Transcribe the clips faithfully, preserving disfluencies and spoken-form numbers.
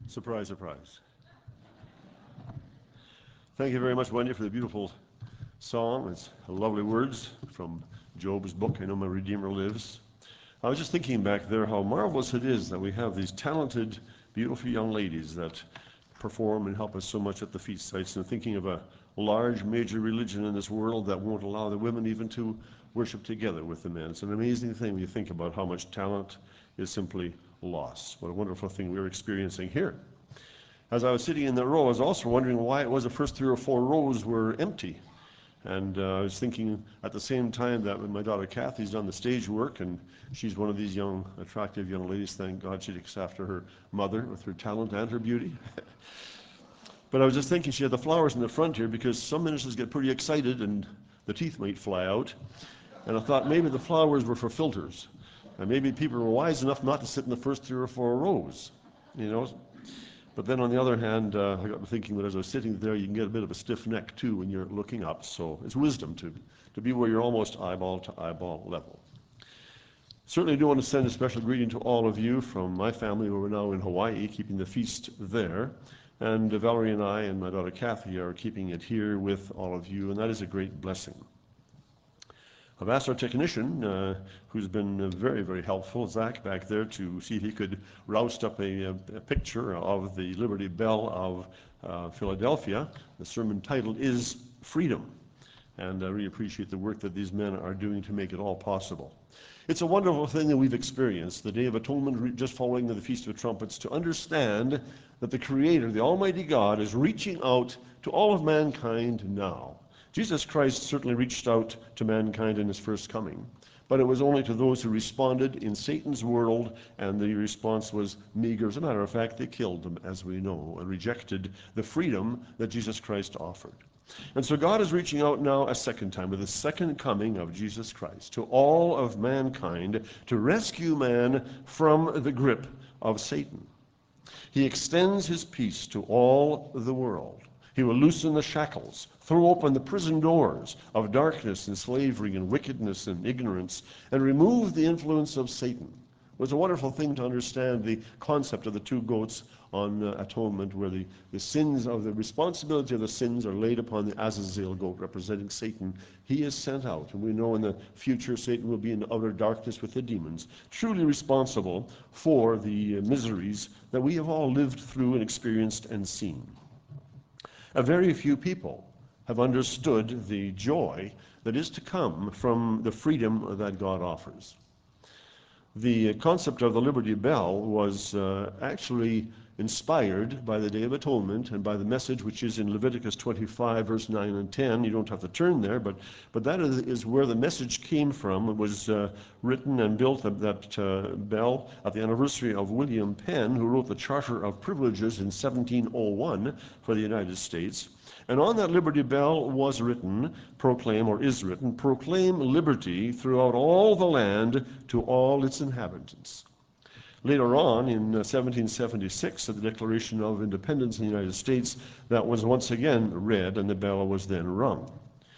Surprise, surprise. Thank you very much, Wendy, for the beautiful song. It's lovely words from Job's book, I Know My Redeemer Lives. I was just thinking back there how marvelous it is that we have these talented, beautiful young ladies that perform and help us so much at the feast sites, and thinking of a large major religion in this world that won't allow the women even to worship together with the men. It's an amazing thing when you think about how much talent is simply lost. What a wonderful thing we're experiencing here. As I was sitting in the row, I was also wondering why it was the first three or four rows were empty. And uh, I was thinking at the same time that when my daughter Kathy's done the stage work, and she's one of these young, attractive young ladies, thank God she looks after her mother with her talent and her beauty. But I was just thinking she had the flowers in the front here because some ministers get pretty excited and the teeth might fly out. And I thought maybe the flowers were for filters. And maybe people were wise enough not to sit in the first three or four rows, you know. But then on the other hand, uh, I got to thinking that as I was sitting there, you can get a bit of a stiff neck too when you're looking up. So it's wisdom to, to be where you're almost eyeball to eyeball level. Certainly do want to send a special greeting to all of you from my family who are now in Hawaii, keeping the feast there. And uh, Valerie and I and my daughter Kathy are keeping it here with all of you, and that is a great blessing. I've asked our technician, uh, who's been uh, very, very helpful, Zach, back there, to see if he could roust up a, a picture of the Liberty Bell of uh, Philadelphia. The sermon title is Freedom, and I really appreciate the work that these men are doing to make it all possible. It's a wonderful thing that we've experienced, the Day of Atonement, just following the Feast of Trumpets, to understand that the Creator, the Almighty God, is reaching out to all of mankind now. Jesus Christ certainly reached out to mankind in his first coming, but it was only to those who responded in Satan's world, and the response was meager. As a matter of fact, they killed them, as we know, and rejected the freedom that Jesus Christ offered. And so God is reaching out now a second time with the second coming of Jesus Christ to all of mankind to rescue man from the grip of Satan. He extends his peace to all the world. He will loosen the shackles, throw open the prison doors of darkness and slavery and wickedness and ignorance, and remove the influence of Satan. It was a wonderful thing to understand the concept of the two goats on uh, atonement, where the, the sins of the responsibility of the sins are laid upon the Azazel goat, representing Satan. He is sent out, and we know in the future Satan will be in outer darkness with the demons, truly responsible for the uh, miseries that we have all lived through and experienced and seen. A very few people have understood the joy that is to come from the freedom that God offers. The concept of the Liberty Bell was uh, actually inspired by the Day of Atonement and by the message which is in Leviticus twenty-five, verse nine and ten. You don't have to turn there, but, but that is, is where the message came from. It was uh, written and built, that, that uh, bell, at the anniversary of William Penn, who wrote the Charter of Privileges in seventeen oh one for the United States. And on that Liberty Bell was written, proclaim, or is written, proclaim liberty throughout all the land to all its inhabitants. Later on, in uh, seventeen seventy-six, at the Declaration of Independence in the United States, that was once again read, and the bell was then rung.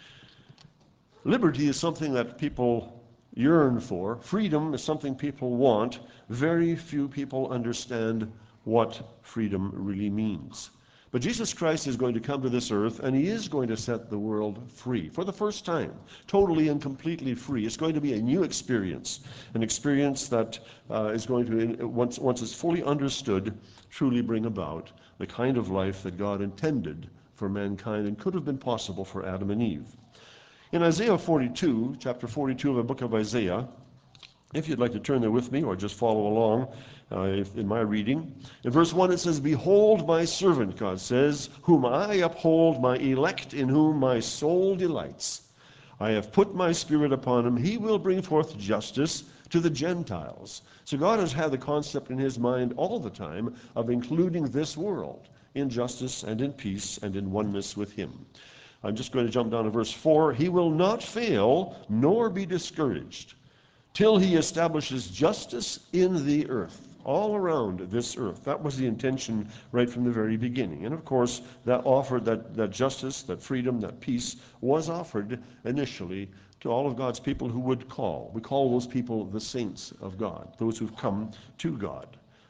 Liberty is something that people yearn for. Freedom is something people want. Very few people understand what freedom really means. But Jesus Christ is going to come to this earth, and he is going to set the world free for the first time, totally and completely free. It's going to be a new experience, an experience that uh, is going to, once, once it's fully understood, truly bring about the kind of life that God intended for mankind and could have been possible for Adam and Eve. In Isaiah forty-two, chapter forty-two of the book of Isaiah, if you'd like to turn there with me or just follow along uh, if, in my reading. In verse one it says, behold my servant, God says, whom I uphold, my elect, in whom my soul delights. I have put my spirit upon him. He will bring forth justice to the Gentiles. So God has had the concept in his mind all the time of including this world in justice and in peace and in oneness with him. I'm just going to jump down to verse four. He will not fail nor be discouraged till he establishes justice in the earth, all around this earth. That was the intention right from the very beginning. And of course, that offered, that, that justice, that freedom, that peace was offered initially to all of God's people who would call. We call those people the saints of God, those who've come to God.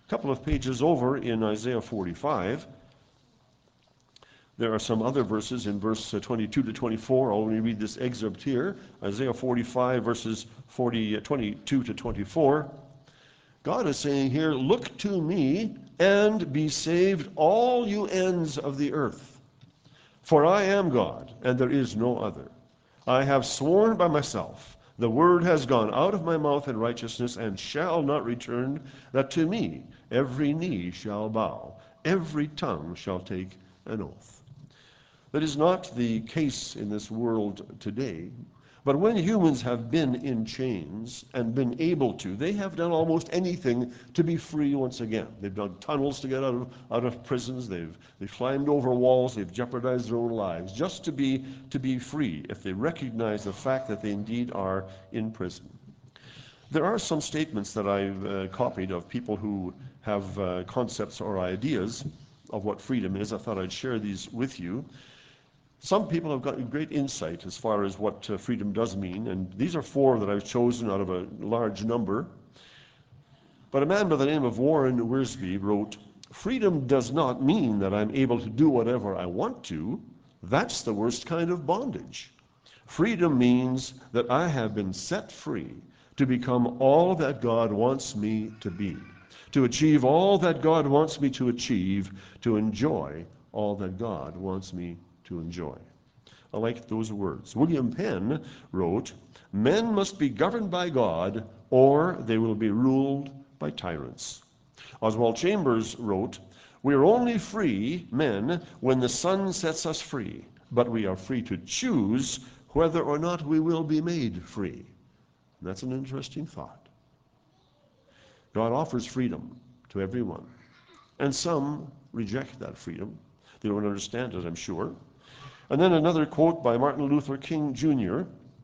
A couple of pages over in Isaiah forty-five, there are some other verses in verse twenty-two to twenty-four. I'll only read this excerpt here. Isaiah forty-five, verses forty, twenty-two to twenty-four. God is saying here, "Look to me and be saved, all you ends of the earth. For I am God, and there is no other. I have sworn by myself, the word has gone out of my mouth in righteousness, and shall not return, that to me every knee shall bow, every tongue shall take an oath." That is not the case in this world today. But when humans have been in chains and been able to, they have done almost anything to be free once again. They've done tunnels to get out of, out of prisons. They've, they've climbed over walls. They've jeopardized their own lives just to be, to be free if they recognize the fact that they indeed are in prison. There are some statements that I've uh, copied of people who have uh, concepts or ideas of what freedom is. I thought I'd share these with you. Some people have got great insight as far as what uh, freedom does mean, and these are four that I've chosen out of a large number. But a man by the name of Warren Wiersbe wrote, "Freedom does not mean that I'm able to do whatever I want to. That's the worst kind of bondage. Freedom means that I have been set free to become all that God wants me to be, to achieve all that God wants me to achieve, to enjoy all that God wants me to enjoy." I like those words. William Penn wrote, "Men must be governed by God, or they will be ruled by tyrants." Oswald Chambers wrote, "We are only free men when the sun sets us free, but we are free to choose whether or not we will be made free." And that's an interesting thought. God offers freedom to everyone, and some reject that freedom. They don't understand it, I'm sure. And then another quote by Martin Luther King Junior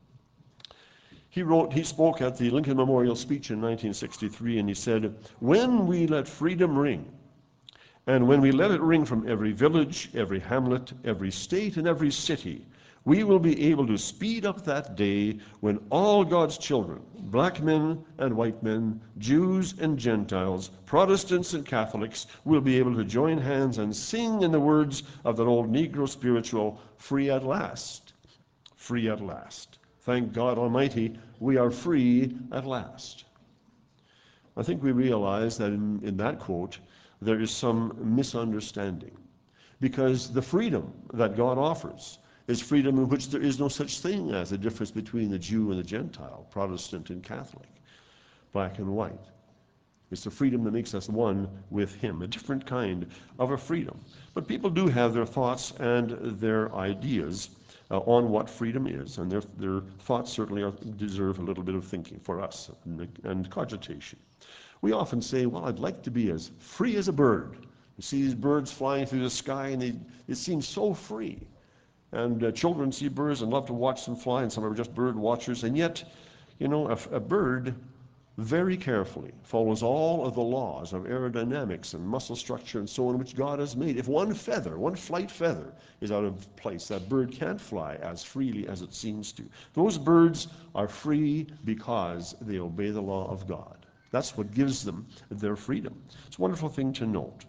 He wrote, he spoke at the Lincoln Memorial speech in nineteen sixty-three, and he said, "When we let freedom ring, and when we let it ring from every village, every hamlet, every state, and every city, we will be able to speed up that day when all God's children, black men and white men, Jews and Gentiles, Protestants and Catholics, will be able to join hands and sing in the words of that old Negro spiritual, 'Free at last, free at last.' Thank God Almighty, we are free at last." I think we realize that in, in that quote, there is some misunderstanding, because the freedom that God offers is freedom in which there is no such thing as a difference between the Jew and the Gentile, Protestant and Catholic, black and white. It's the freedom that makes us one with Him, a different kind of a freedom. But people do have their thoughts and their ideas uh, on what freedom is, and their, their thoughts certainly are, deserve a little bit of thinking for us and, and cogitation. We often say, well, I'd like to be as free as a bird. You see these birds flying through the sky, and they, it seems so free. And uh, children see birds and love to watch them fly, and some are just bird watchers. And yet, you know, a, a bird very carefully follows all of the laws of aerodynamics and muscle structure and so on, which God has made. If one feather, one flight feather is out of place, that bird can't fly as freely as it seems to. Those birds are free because they obey the law of God. That's what gives them their freedom. It's a wonderful thing to note.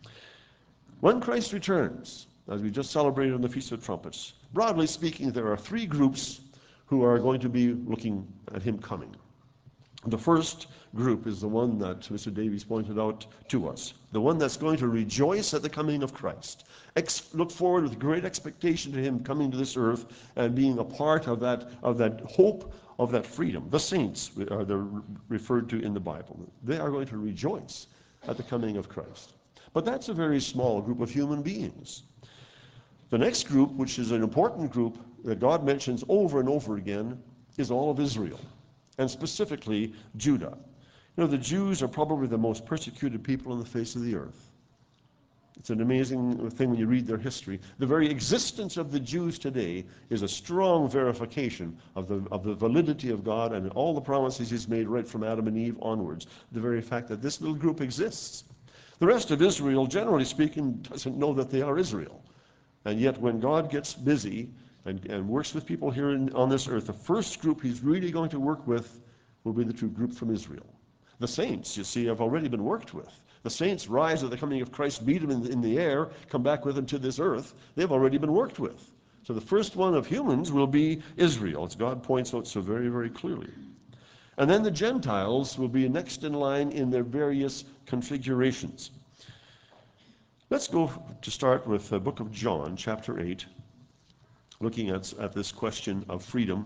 When Christ returns, as we just celebrated on the Feast of Trumpets, broadly speaking, there are three groups who are going to be looking at him coming. The first group is the one that Mister Davies pointed out to us, the one that's going to rejoice at the coming of Christ, Ex- look forward with great expectation to him coming to this earth and being a part of that, of that hope, of that freedom. The saints are they're referred to in the Bible. They are going to rejoice at the coming of Christ. But that's a very small group of human beings. The next group, which is an important group that God mentions over and over again, is all of Israel, and specifically Judah. You know, the Jews are probably the most persecuted people on the face of the earth. It's an amazing thing when you read their history. The very existence of the Jews today is a strong verification of the, of the validity of God and all the promises He's made right from Adam and Eve onwards. The very fact that this little group exists. The rest of Israel, generally speaking, doesn't know that they are Israel. And yet when God gets busy and, and works with people here in, on this earth, the first group He's really going to work with will be the true group from Israel. The saints, you see, have already been worked with. The saints rise at the coming of Christ, meet him in the, in the air, come back with him to this earth. They've already been worked with. So the first one of humans will be Israel, as God points out so very, very clearly. And then the Gentiles will be next in line in their various configurations. Let's go to start with the book of John, chapter eight, looking at, at this question of freedom.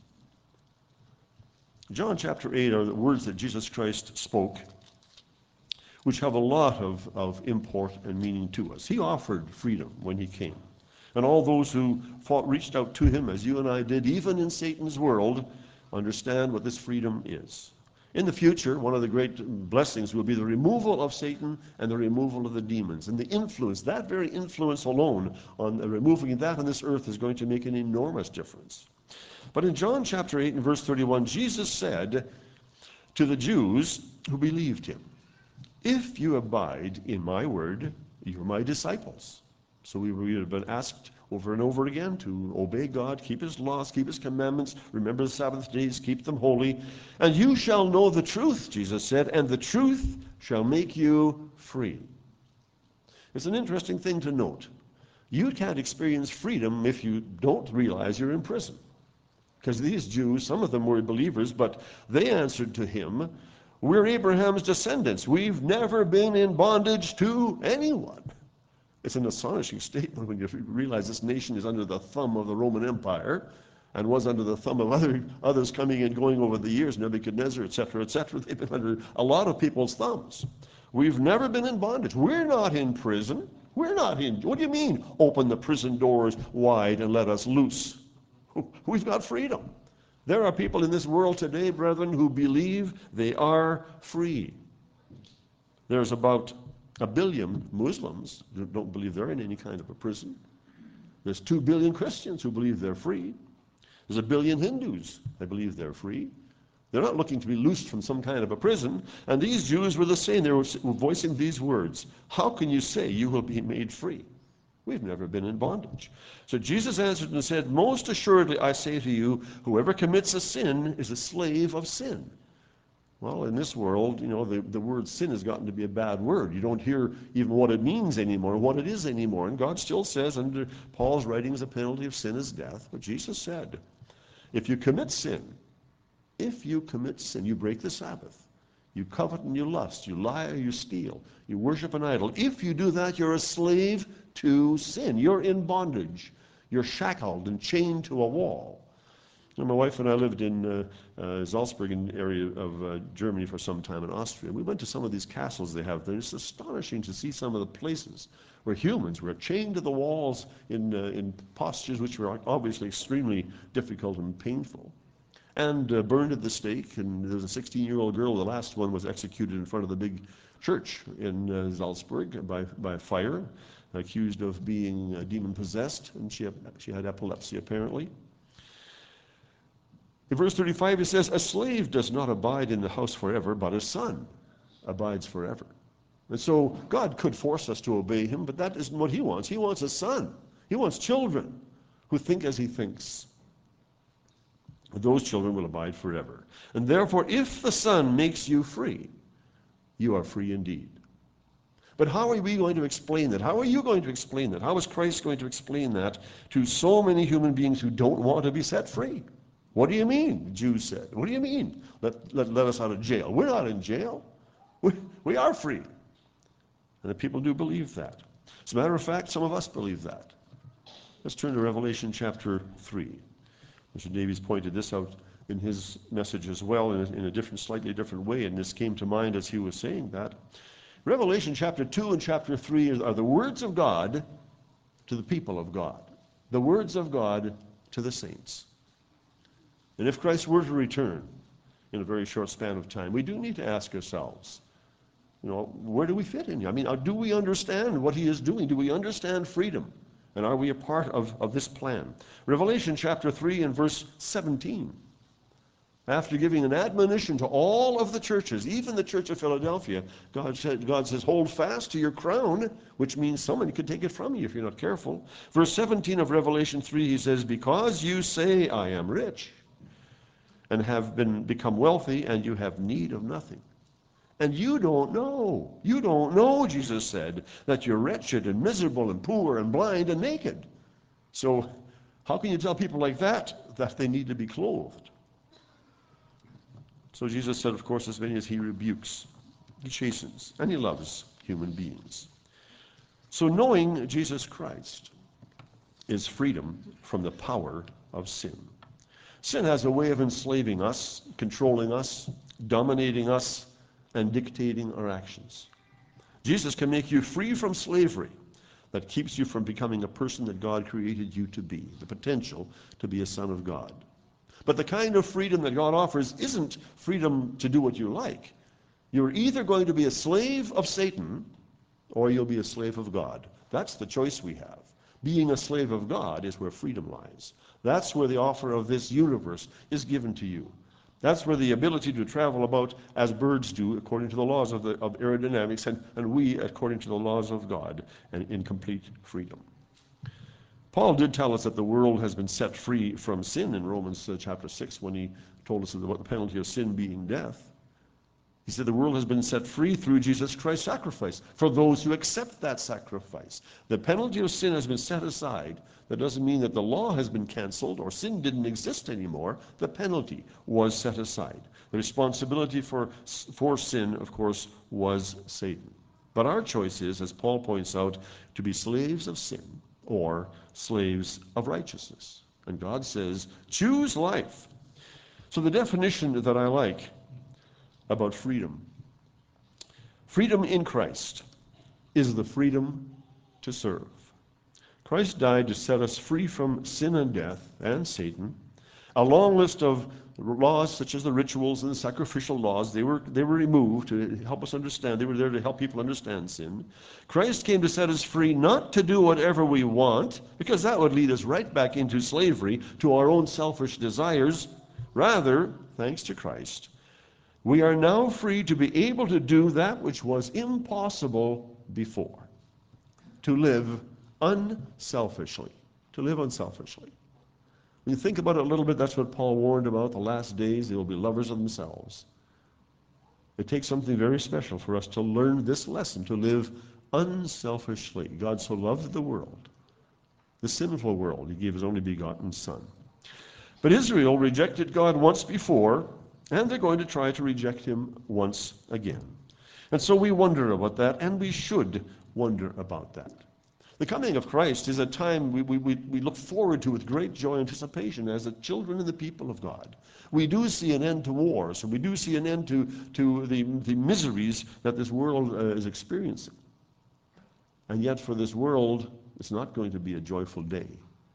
John chapter eight are the words that Jesus Christ spoke, which have a lot of, of import and meaning to us. He offered freedom when he came. And all those who fought, reached out to him, as you and I did, even in Satan's world, understand what this freedom is. In the future, one of the great blessings will be the removal of Satan and the removal of the demons. And the influence, that very influence alone on removing that on this earth is going to make an enormous difference. But in John chapter eight and verse thirty-one, Jesus said to the Jews who believed him, "If you abide in my word, you're my disciples." So we would have been asked over and over again to obey God, keep his laws, keep his commandments, remember the Sabbath days, keep them holy. "And you shall know the truth," Jesus said, "and the truth shall make you free." It's an interesting thing to note. You can't experience freedom if you don't realize you're in prison. Because these Jews, some of them were believers, but they answered to him, "We're Abraham's descendants. We've never been in bondage to anyone." It's an astonishing statement when you realize this nation is under the thumb of the Roman Empire and was under the thumb of other others coming and going over the years, Nebuchadnezzar, et cetera, et cetera. They've been under a lot of people's thumbs. We've never been in bondage. We're not in prison. We're not in, what do you mean, open the prison doors wide and let us loose? We've got freedom. There are people in this world today, brethren, who believe they are free. There's about a billion Muslims who don't believe they're in any kind of a prison. There's two billion Christians who believe they're free. There's a billion Hindus that believe they're free. They're not looking to be loosed from some kind of a prison. And these Jews were the same. They were voicing these words. "How can you say you will be made free? We've never been in bondage." So Jesus answered and said, "Most assuredly I say to you, whoever commits a sin is a slave of sin." Well, in this world, you know, the, the word sin has gotten to be a bad word. You don't hear even what it means anymore, what it is anymore. And God still says under Paul's writings, the penalty of sin is death. But Jesus said, if you commit sin, if you commit sin, you break the Sabbath, you covet and you lust, you lie or you steal, you worship an idol. If you do that, you're a slave to sin. You're in bondage. You're shackled and chained to a wall. And my wife and I lived in uh, uh, Salzburg area of uh, Germany for some time, in Austria. We went to some of these castles they have there. It's astonishing to see some of the places where humans were chained to the walls in, uh, in postures which were obviously extremely difficult and painful, and uh, burned at the stake. And there was a sixteen-year-old girl, the last one was executed in front of the big church in uh, Salzburg by, by fire, accused of being uh, demon-possessed, and she, she had epilepsy apparently. In verse thirty-five, it says, "A slave does not abide in the house forever, but a son abides forever." And so God could force us to obey him, but that isn't what he wants. He wants a son. He wants children who think as he thinks. Those children will abide forever. And therefore, if the Son makes you free, you are free indeed. But how are we going to explain that? How are you going to explain that? How is Christ going to explain that to so many human beings who don't want to be set free? "What do you mean?" the Jews said. "What do you mean? Let, let, let us out of jail." We're not in jail. We, we are free. And the people do believe that. As a matter of fact, some of us believe that. Let's turn to Revelation chapter three. Mister Davies pointed this out in his message as well, in a, in a different, slightly different way, and this came to mind as he was saying that. Revelation chapter two and chapter three are the words of God to the people of God. The words of God to the saints. And if Christ were to return in a very short span of time, we do need to ask ourselves, you know, where do we fit in? I mean, do we understand what he is doing? Do we understand freedom? And are we a part of, of this plan? Revelation chapter three and verse seventeen. After giving an admonition to all of the churches, even the church of Philadelphia, God, said, God says, hold fast to your crown, which means someone could take it from you if you're not careful. Verse seventeen of Revelation three, he says, because you say, I am rich, and have been become wealthy, and you have need of nothing, And you don't know. You don't know, Jesus said, that you're wretched and miserable and poor and blind and naked. So how can you tell people like that that they need to be clothed? So Jesus said, of course, as many as he rebukes, he chastens, and he loves human beings. So knowing Jesus Christ is freedom from the power of sin. Sin has a way of enslaving us, controlling us, dominating us, and dictating our actions. Jesus can make you free from slavery that keeps you from becoming a person that God created you to be, the potential to be a son of God. But the kind of freedom that God offers isn't freedom to do what you like. You're either going to be a slave of Satan or you'll be a slave of God. That's the choice we have. Being a slave of God is where freedom lies. That's where the offer of this universe is given to you. That's where the ability to travel about as birds do according to the laws of, the, of aerodynamics, and, and we according to the laws of God, and in complete freedom. Paul did tell us that the world has been set free from sin in Romans uh, chapter six when he told us about the penalty of sin being death. He said the world has been set free through Jesus Christ's sacrifice for those who accept that sacrifice. The penalty of sin has been set aside. That doesn't mean that the law has been canceled or sin didn't exist anymore. The penalty was set aside. The responsibility for, for sin, of course, was Satan. But our choice is, as Paul points out, to be slaves of sin or slaves of righteousness. And God says, choose life. So the definition that I like about freedom. Freedom in Christ is the freedom to serve. Christ died to set us free from sin and death and Satan. A long list of laws such as the rituals and the sacrificial laws, they were, they were removed to help us understand. They were there to help people understand sin. Christ came to set us free not to do whatever we want, because that would lead us right back into slavery to our own selfish desires. Rather, thanks to Christ, we are now free to be able to do that which was impossible before. To live unselfishly. To live unselfishly. When you think about it a little bit, that's what Paul warned about. The last days, they will be lovers of themselves. It takes something very special for us to learn this lesson, to live unselfishly. God so loved the world, the sinful world, he gave his only begotten Son. But Israel rejected God once before, and they're going to try to reject him once again. And so we wonder about that, and we should wonder about that. The coming of Christ is a time we, we, we look forward to with great joy and anticipation as the children and the people of God. We do see an end to wars, and we do see an end to, to the, the miseries that this world uh, is experiencing. And yet for this world, it's not going to be a joyful day.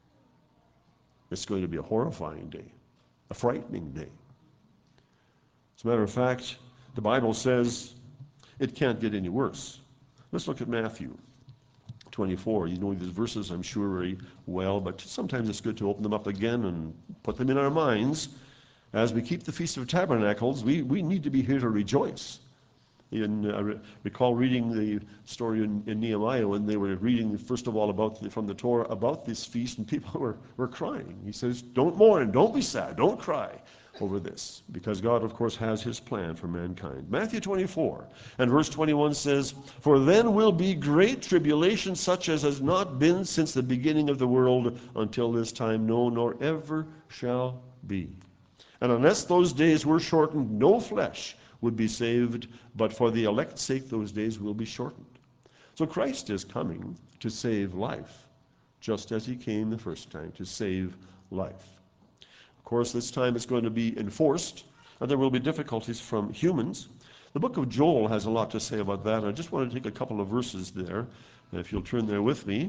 It's going to be a horrifying day, a frightening day. As a matter of fact, the Bible says it can't get any worse. Let's look at Matthew twenty-four. You know these verses, I'm sure, very well, but sometimes it's good to open them up again and put them in our minds. As we keep the Feast of Tabernacles, we, we need to be here to rejoice. In, I re- recall reading the story in, in Nehemiah when they were reading, first of all, about the, from the Torah about this feast, and people were, were crying. He says, don't mourn, don't be sad, don't cry over this, because God, of course, has his plan for mankind. Matthew twenty-four and verse twenty-one says, for then will be great tribulation such as has not been since the beginning of the world until this time, no, nor ever shall be. And unless those days were shortened, no flesh would be saved, but for the elect's sake those days will be shortened. So Christ is coming to save life, just as he came the first time to save life. Of course, this time it's going to be enforced, and there will be difficulties from humans. The book of Joel has a lot to say about that. I just want to take a couple of verses there, if you'll turn there with me.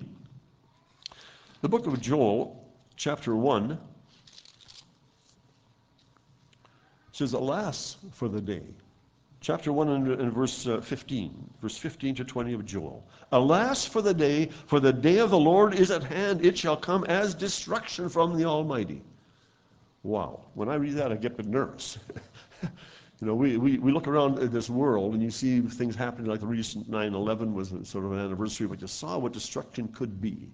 The book of Joel, chapter one, says, alas for the day. Chapter one and, and verse uh, fifteen, verse fifteen to twenty of Joel. Alas for the day, for the day of the Lord is at hand. It shall come as destruction from the Almighty. Wow. When I read that, I get a bit nervous. You know, we, we, we look around at this world and you see things happening like the recent nine eleven was sort of an anniversary, but you saw what destruction could be.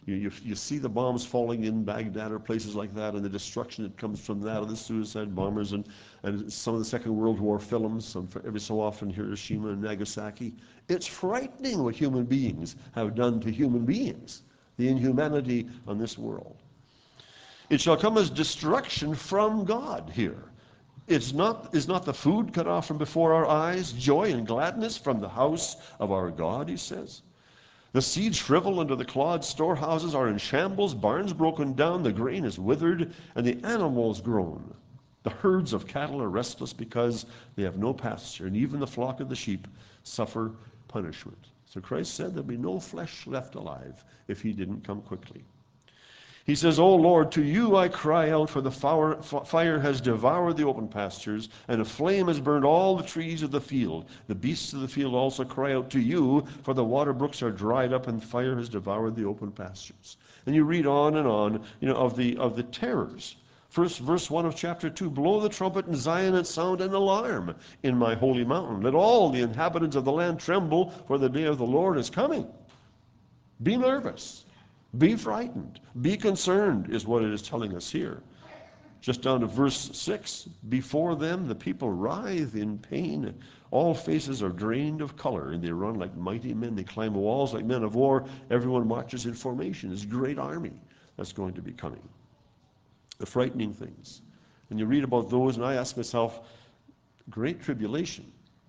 You, you, you see the bombs falling in Baghdad or places like that, and the destruction that comes from that, and the suicide bombers, and, and some of the Second World War films, some, every so often Hiroshima and Nagasaki. It's frightening what human beings have done to human beings, the inhumanity on this world. It shall come as destruction from God here. It's not, is not the food cut off from before our eyes, joy and gladness from the house of our God, he says. The seed shrivel under the clod, storehouses are in shambles, barns broken down, the grain is withered, and the animals groan. The herds of cattle are restless because they have no pasture, and even the flock of the sheep suffer punishment. So Christ said there'd be no flesh left alive if he didn't come quickly. He says, O Lord, to you I cry out, for the fire has devoured the open pastures, and a flame has burned all the trees of the field. The beasts of the field also cry out to you, for the water brooks are dried up, and fire has devoured the open pastures. And you read on and on, you know, of the of the terrors. First, verse one of chapter two, blow the trumpet in Zion and sound an alarm in my holy mountain. Let all the inhabitants of the land tremble, for the day of the Lord is coming. Be nervous. Be frightened. Be concerned is what it is telling us here. Just down to verse six. Before them the people writhe in pain. All faces are drained of color, and they run like mighty men. They climb walls like men of war. Everyone marches in formation. It's a great army that's going to be coming. The frightening things. And you read about those, and I ask myself, great tribulation.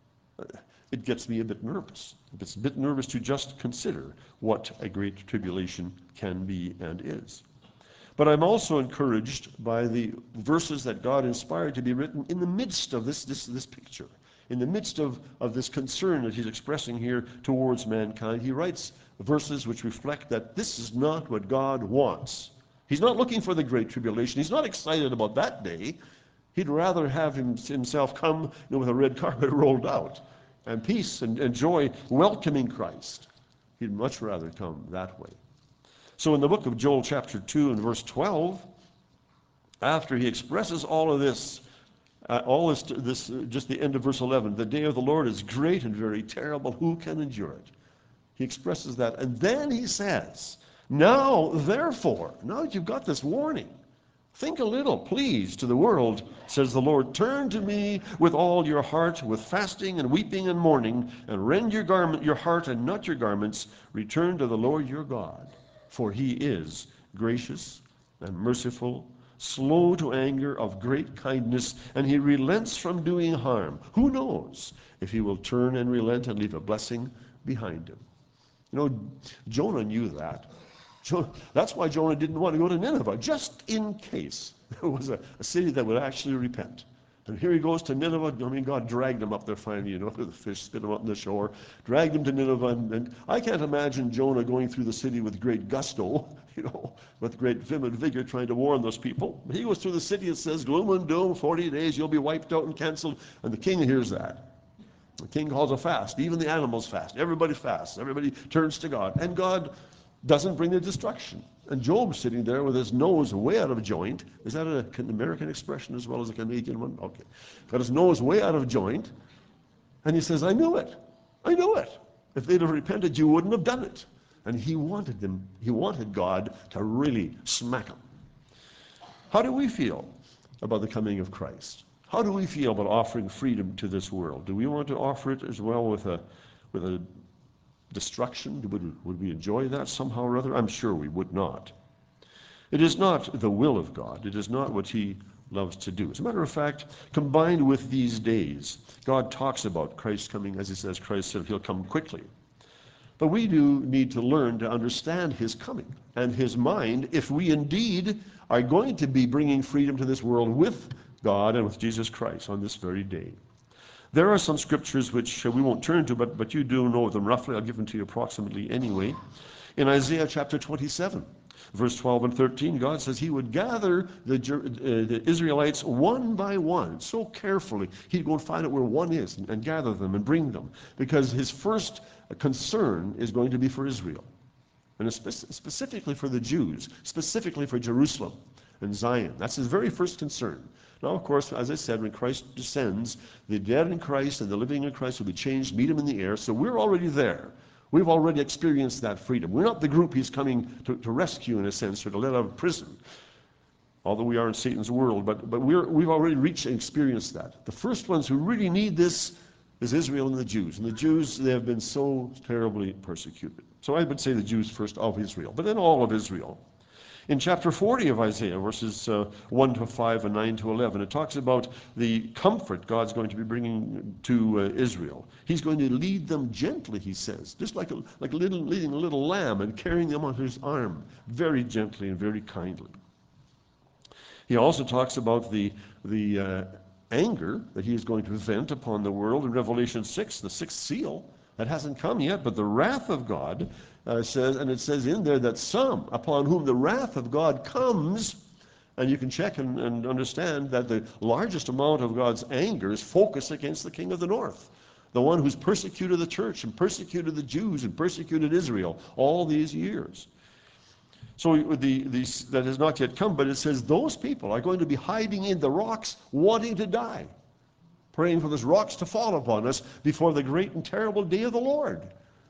It gets me a bit nervous. It's a bit nervous to just consider what a great tribulation can be and is. But I'm also encouraged by the verses that God inspired to be written in the midst of this, this, this picture, in the midst of, of this concern that he's expressing here towards mankind. He writes verses which reflect that this is not what God wants. He's not looking for the great tribulation. He's not excited about that day. He'd rather have him, himself come, you know, with a red carpet rolled out, and peace and, and joy welcoming Christ. He'd much rather come that way. So in the book of Joel chapter two and verse twelve, after he expresses all of this, uh, all this, this uh, just the end of verse eleven, the day of the Lord is great and very terrible, who can endure it? He expresses that, and then he says, now therefore, now that you've got this warning, think a little, please, to the world, says the Lord. Turn to me with all your heart, with fasting and weeping and mourning, and rend your garment, your heart and not your garments. Return to the Lord your God, for he is gracious and merciful, slow to anger, of great kindness, and he relents from doing harm. Who knows if he will turn and relent and leave a blessing behind him? You know, Jonah knew that. That's why Jonah didn't want to go to Nineveh, just in case there was a, a city that would actually repent. And here he goes to Nineveh. I mean, God dragged him up there finally, you know, the fish spit him up on the shore, dragged him to Nineveh. And, and I can't imagine Jonah going through the city with great gusto, you know, with great vim and vigor trying to warn those people. He goes through the city and says, gloom and doom, forty days, you'll be wiped out and canceled. And the king hears that. The king calls a fast. Even the animals fast. Everybody fasts. Everybody turns to God. And God doesn't bring the destruction. And Job's sitting there with his nose way out of joint. Is that an American expression as well as a Canadian one? Okay. Got his nose way out of joint. And he says, I knew it. I knew it. If they'd have repented, you wouldn't have done it. And he wanted them, he wanted God to really smack him. How do we feel about the coming of Christ? How do we feel about offering freedom to this world? Do we want to offer it as well with a with a destruction? Would, would we enjoy that somehow or other? I'm sure we would not. It is not the will of God. It is not what he loves to do. As a matter of fact, combined with these days, God talks about Christ coming, as he says, Christ said he'll come quickly. But we do need to learn to understand his coming and his mind if we indeed are going to be bringing freedom to this world with God and with Jesus Christ on this very day. There are some scriptures which we won't turn to, but, but you do know them roughly. I'll give them to you approximately anyway. In Isaiah chapter twenty-seven, verse twelve and thirteen, God says he would gather the, uh, the Israelites one by one, so carefully. He'd go and find out where one is and, and gather them and bring them, because his first concern is going to be for Israel, and spe- specifically for the Jews, specifically for Jerusalem and Zion. That's his very first concern. Now, of course, as I said, when Christ descends, the dead in Christ and the living in Christ will be changed, meet him in the air. So we're already there. We've already experienced that freedom. We're not the group he's coming to, to rescue, in a sense, or to let out of prison, although we are in Satan's world. But, but we're, we've already reached and experienced that. The first ones who really need this is Israel and the Jews. And the Jews, they have been so terribly persecuted. So I would say the Jews first of Israel, but then all of Israel. In chapter forty of Isaiah, verses uh, one to five and nine to eleven, it talks about the comfort God's going to be bringing to uh, Israel. He's going to lead them gently, he says, just like a, like a little, leading a little lamb and carrying them on his arm, very gently and very kindly. He also talks about the, the uh, anger that he is going to vent upon the world in Revelation six, the sixth seal. That hasn't come yet, but the wrath of God uh, says, and it says in there that some upon whom the wrath of God comes, and you can check and, and understand that the largest amount of God's anger is focused against the king of the north, the one who's persecuted the church and persecuted the Jews and persecuted Israel all these years. So the, the, that has not yet come, but it says those people are going to be hiding in the rocks wanting to die, praying for those rocks to fall upon us before the great and terrible day of the Lord.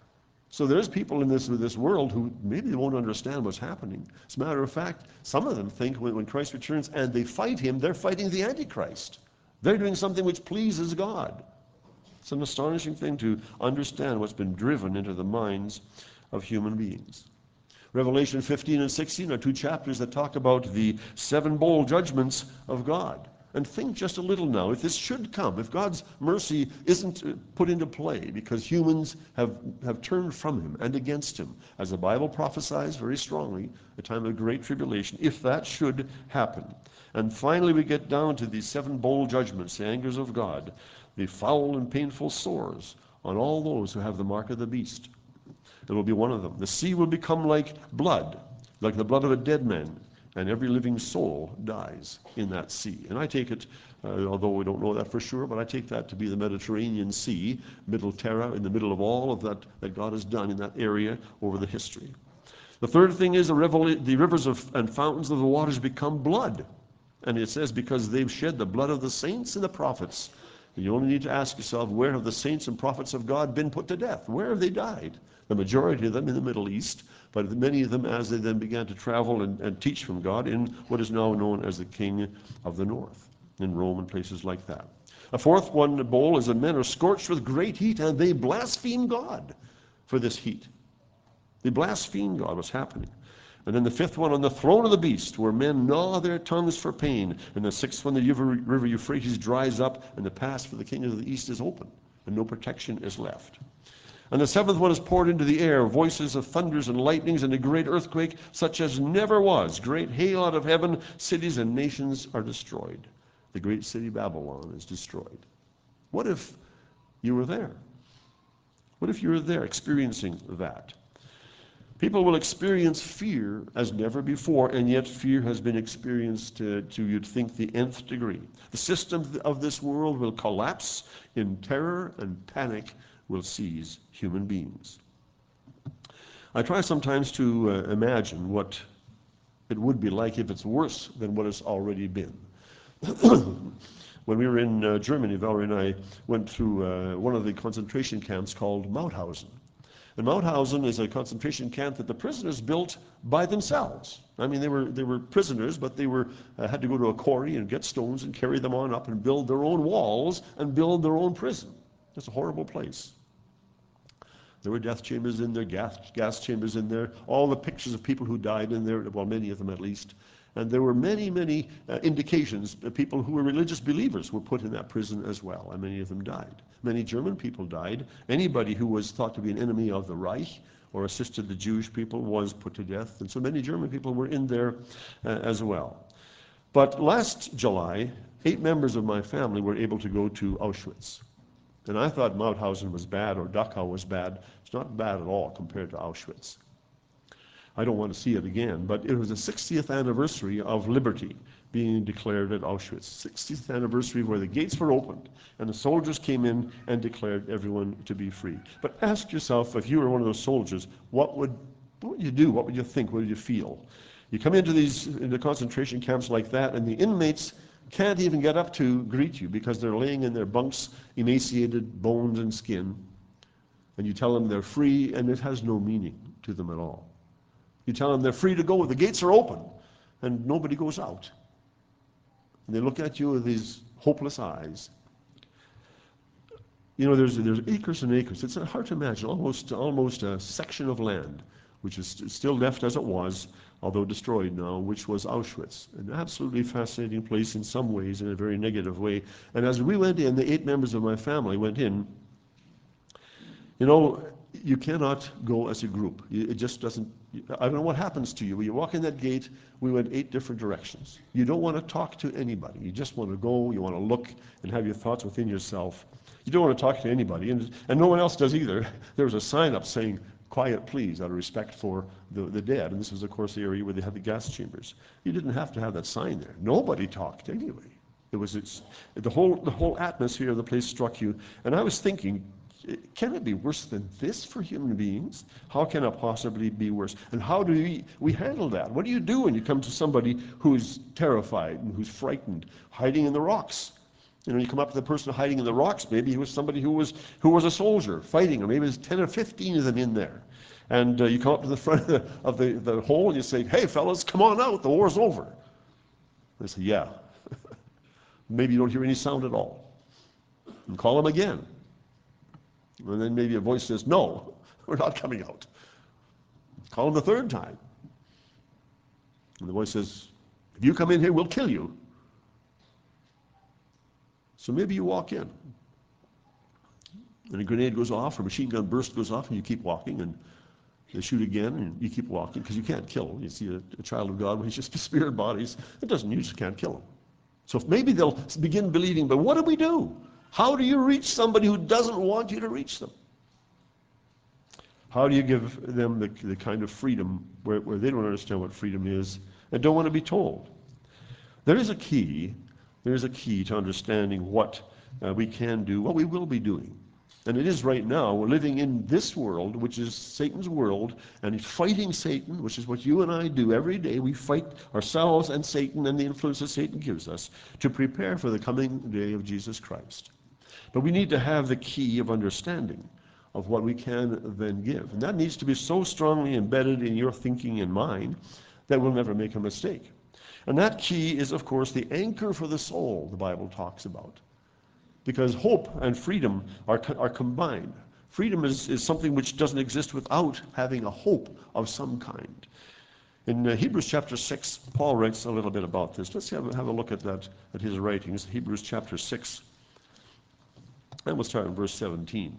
So there's people in this, this world who maybe they won't understand what's happening. As a matter of fact, some of them think when, when Christ returns and they fight him, they're fighting the Antichrist. They're doing something which pleases God. It's an astonishing thing to understand what's been driven into the minds of human beings. Revelation fifteen and sixteen are two chapters that talk about the seven bowl judgments of God. And think just a little now, if this should come, if God's mercy isn't put into play because humans have, have turned from him and against him, as the Bible prophesies very strongly, a time of great tribulation, if that should happen. And finally we get down to these seven bowl judgments, the angers of God, the foul and painful sores on all those who have the mark of the beast. It will be one of them. The sea will become like blood, like the blood of a dead man, and every living soul dies in that sea. And I take it, uh, although we don't know that for sure, but I take that to be the Mediterranean Sea, Middle Terra, in the middle of all of that that God has done in that area over the history. The third thing is the, revela- the rivers of, and fountains of the waters become blood. And it says because they've shed the blood of the saints and the prophets. And you only need to ask yourself, where have the saints and prophets of God been put to death? Where have they died? The majority of them in the Middle East, but many of them as they then began to travel and, and teach from God in what is now known as the King of the North, in Rome and places like that. A fourth one, the bowl, is that men are scorched with great heat and they blaspheme God for this heat. They blaspheme God, what's happening. And then the fifth one, on the throne of the beast, where men gnaw their tongues for pain. And the sixth one, the river Euphrates dries up and the pass for the king of the east is open and no protection is left. And the seventh one is poured into the air, voices of thunders and lightnings and a great earthquake, such as never was. Great hail out of heaven, cities and nations are destroyed. The great city Babylon is destroyed. What if you were there? What if you were there experiencing that? People will experience fear as never before, and yet fear has been experienced to, to, you'd think, the nth degree. The system of this world will collapse in terror, and panic will seize human beings. I try sometimes to uh, imagine what it would be like if it's worse than what it's already been. When we were in uh, Germany, Valerie and I went through uh, one of the concentration camps called Mauthausen. And Mauthausen is a concentration camp that the prisoners built by themselves. I mean, they were they were prisoners, but they were uh, had to go to a quarry and get stones and carry them on up and build their own walls and build their own prison. It's a horrible place. There were death chambers in there, gas, gas chambers in there, all the pictures of people who died in there, well, many of them at least. And there were many, many uh, indications that people who were religious believers were put in that prison as well, and many of them died. Many German people died. Anybody who was thought to be an enemy of the Reich or assisted the Jewish people was put to death. And so many German people were in there uh, as well. But last July, eight members of my family were able to go to Auschwitz. And I thought Mauthausen was bad or Dachau was bad. It's not bad at all compared to Auschwitz. I don't want to see it again, but it was the sixtieth anniversary of liberty being declared at Auschwitz. sixtieth anniversary where the gates were opened and the soldiers came in and declared everyone to be free. But ask yourself, if you were one of those soldiers, what would, what would you do? What would you think? What would you feel? You come into these into concentration camps like that, and the inmates can't even get up to greet you because they're laying in their bunks, emaciated, bones and skin. And you tell them they're free, and it has no meaning to them at all. You tell them they're free to go, the gates are open, and nobody goes out. And they look at you with these hopeless eyes. You know, there's there's acres and acres. It's hard to imagine, almost almost a section of land, which is st- still left as it was, although destroyed now, which was Auschwitz. An absolutely fascinating place in some ways, in a very negative way. And as we went in, the eight members of my family went in, you know, you cannot go as a group. It just doesn't, I don't know what happens to you. When you walk in that gate, we went eight different directions. You don't want to talk to anybody. You just want to go, you want to look and have your thoughts within yourself. You don't want to talk to anybody, and, and no one else does either. There was a sign up saying, quiet please, out of respect for the, the dead. And this was, of course, the area where they had the gas chambers. You didn't have to have that sign there. Nobody talked anyway. It was it's, the whole the whole atmosphere of the place struck you. And I was thinking, can it be worse than this for human beings? How can it possibly be worse? And how do we, we handle that? What do you do when you come to somebody who's terrified and who's frightened, hiding in the rocks? You know, you come up to the person hiding in the rocks. Maybe he was somebody who was who was a soldier fighting, or maybe there's ten or fifteen of them in there. And uh, you come up to the front of the, of the, the hole and you say, hey fellas, come on out, the war's over. They say, yeah. Maybe you don't hear any sound at all. And call them again. And then maybe a voice says, no, we're not coming out. Call them the third time. And the voice says, if you come in here, we'll kill you. So maybe you walk in. And a grenade goes off, or a machine gun burst goes off, and you keep walking, and they shoot again, and you keep walking, because you can't kill them. You see a, a child of God, when he's just spirit bodies, it doesn't, you just can't kill them. So if maybe they'll begin believing, but what do we do? How do you reach somebody who doesn't want you to reach them? How do you give them the, the kind of freedom where, where they don't understand what freedom is and don't want to be told? There is a key, there is a key to understanding what uh, we can do, what we will be doing. And it is right now, we're living in this world, which is Satan's world, and he's fighting Satan, which is what you and I do every day. We fight ourselves and Satan and the influence that Satan gives us to prepare for the coming day of Jesus Christ. But we need to have the key of understanding of what we can then give. And that needs to be so strongly embedded in your thinking and mine that we'll never make a mistake. And that key is, of course, the anchor for the soul the Bible talks about. Because hope and freedom are, are combined. Freedom is, is something which doesn't exist without having a hope of some kind. In uh, Hebrews chapter six, Paul writes a little bit about this. Let's have, have a look at that, at his writings. Hebrews chapter six. And we'll start in verse seventeen.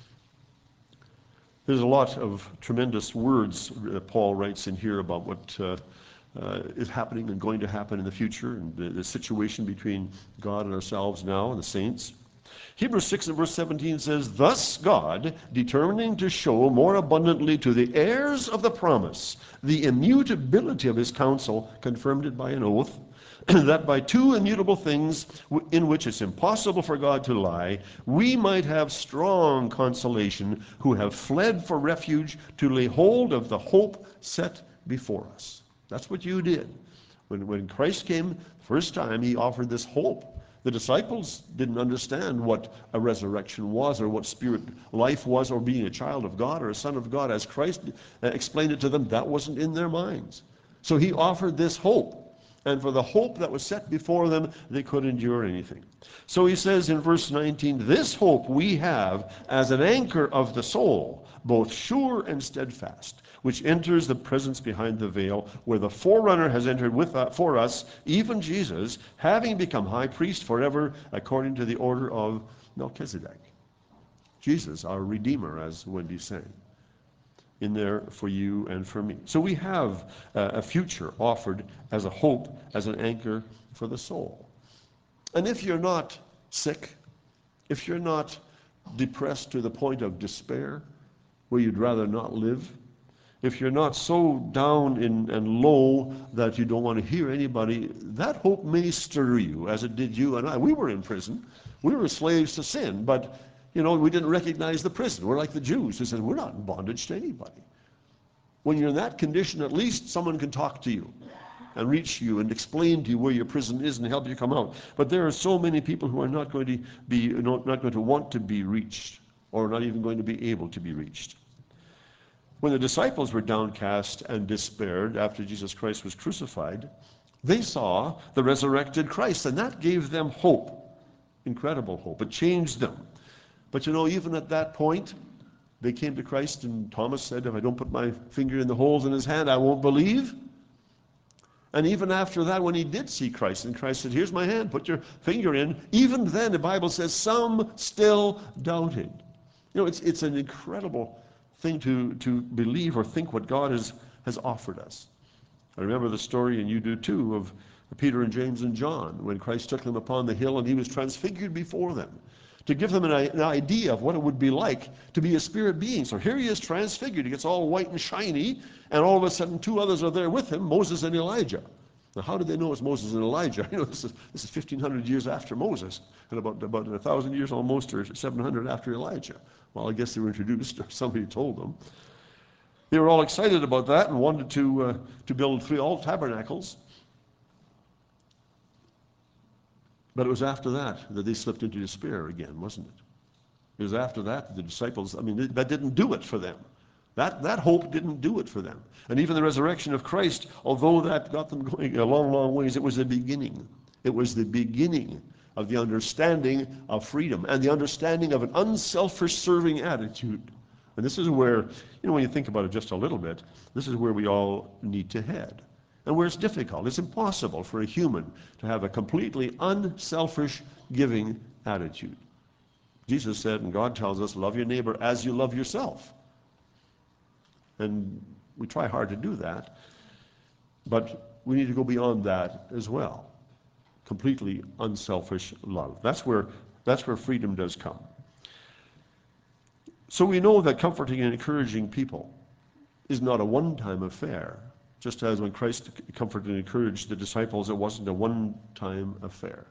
There's a lot of tremendous words that Paul writes in here about what uh, uh, is happening and going to happen in the future, and the, the situation between God and ourselves now and the saints. Hebrews six and verse seventeen says, thus God, determining to show more abundantly to the heirs of the promise the immutability of his counsel, confirmed it by an oath, that by two immutable things in which it's impossible for God to lie, we might have strong consolation who have fled for refuge to lay hold of the hope set before us. That's what you did. When, when Christ came the first time, he offered this hope. The disciples didn't understand what a resurrection was, or what spirit life was, or being a child of God or a son of God. As Christ explained it to them, that wasn't in their minds. So he offered this hope. And for the hope that was set before them, they could endure anything. So he says in verse nineteen, this hope we have as an anchor of the soul, both sure and steadfast, which enters the presence behind the veil, where the forerunner has entered with uh, for us, even Jesus, having become high priest forever, according to the order of Melchizedek. Jesus, our Redeemer, as Wendy sang, in there for you and for me. So we have uh, a future offered as a hope, as an anchor for the soul. And if you're not sick, if you're not depressed to the point of despair, where you'd rather not live, if you're not so down in, and low that you don't want to hear anybody, that hope may stir you, as it did you and I. We were in prison. We were slaves to sin, but you know, we didn't recognize the prison. We're like the Jews who said, we're not in bondage to anybody. When you're in that condition, at least someone can talk to you and reach you and explain to you where your prison is and help you come out. But there are so many people who are not going to be, you know, not going to want to be reached. or not even going to be able to be reached. When the disciples were downcast and despaired after Jesus Christ was crucified, they saw the resurrected Christ, and that gave them hope, incredible hope. It changed them. But you know, even at that point, they came to Christ, and Thomas said, if I don't put my finger in the holes in his hand, I won't believe. And even after that, when he did see Christ, and Christ said, here's my hand, put your finger in, even then the Bible says some still doubted. You know, it's, it's an incredible thing to, to believe or think what God has, has offered us. I remember the story, and you do too, of Peter and James and John, when Christ took them upon the hill and he was transfigured before them, to give them an, an idea of what it would be like to be a spirit being. So here he is transfigured. He gets all white and shiny, and all of a sudden two others are there with him, Moses and Elijah. Now, how did they know it's Moses and Elijah? You know, this is, this is fifteen hundred years after Moses, and about, about one thousand years almost, or seven hundred after Elijah. Well, I guess they were introduced, or somebody told them. They were all excited about that and wanted to, uh, to build three all tabernacles. But it was after that that they slipped into despair again, wasn't it? It was after that that the disciples, I mean, that didn't do it for them. That, that hope didn't do it for them. And even the resurrection of Christ, although that got them going a long, long ways, it was the beginning. It was the beginning of the understanding of freedom and the understanding of an unselfish serving attitude. And this is where, you know, when you think about it just a little bit, this is where we all need to head. And where it's difficult. It's impossible for a human to have a completely unselfish giving attitude. Jesus said, and God tells us, love your neighbor as you love yourself. And we try hard to do that, but we need to go beyond that as well. Completely unselfish love. That's where, that's where freedom does come. So we know that comforting and encouraging people is not a one-time affair. Just as when Christ comforted and encouraged the disciples, it wasn't a one-time affair.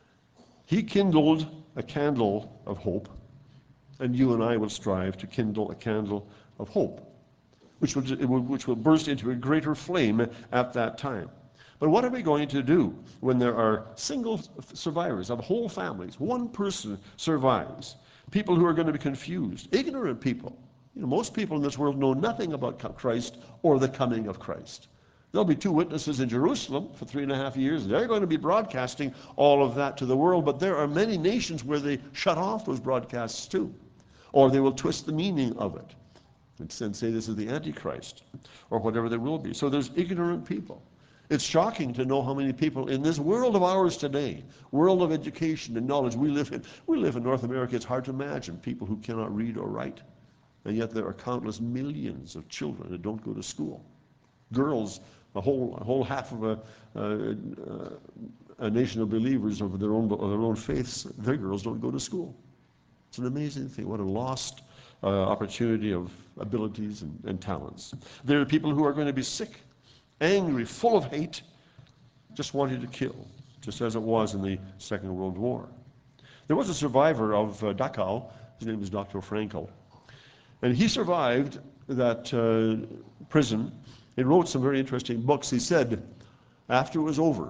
He kindled a candle of hope, and you and I will strive to kindle a candle of hope, which will, which will burst into a greater flame at that time. But what are we going to do when there are single survivors of whole families? One person survives. People who are going to be confused, ignorant people. You know, most people in this world know nothing about Christ or the coming of Christ. There'll be two witnesses in Jerusalem for three and a half years. They're going to be broadcasting all of that to the world, but there are many nations where they shut off those broadcasts too, or they will twist the meaning of it and say this is the Antichrist, or whatever there will be. So there's ignorant people. It's shocking to know how many people in this world of ours today, world of education and knowledge we live in. We live in North America. It's hard to imagine people who cannot read or write. And yet there are countless millions of children that don't go to school. Girls, a whole, a whole half of a, uh, uh, a nation of believers of their own, of their own faiths, their girls don't go to school. It's an amazing thing. What a lost uh, opportunity of abilities and, and talents. There are people who are going to be sick, angry, full of hate, just wanting to kill, just as it was in the Second World War. There was a survivor of uh, Dachau. His name was Doctor Frankl. And he survived that uh, prison. He wrote some very interesting books. He said, after it was over,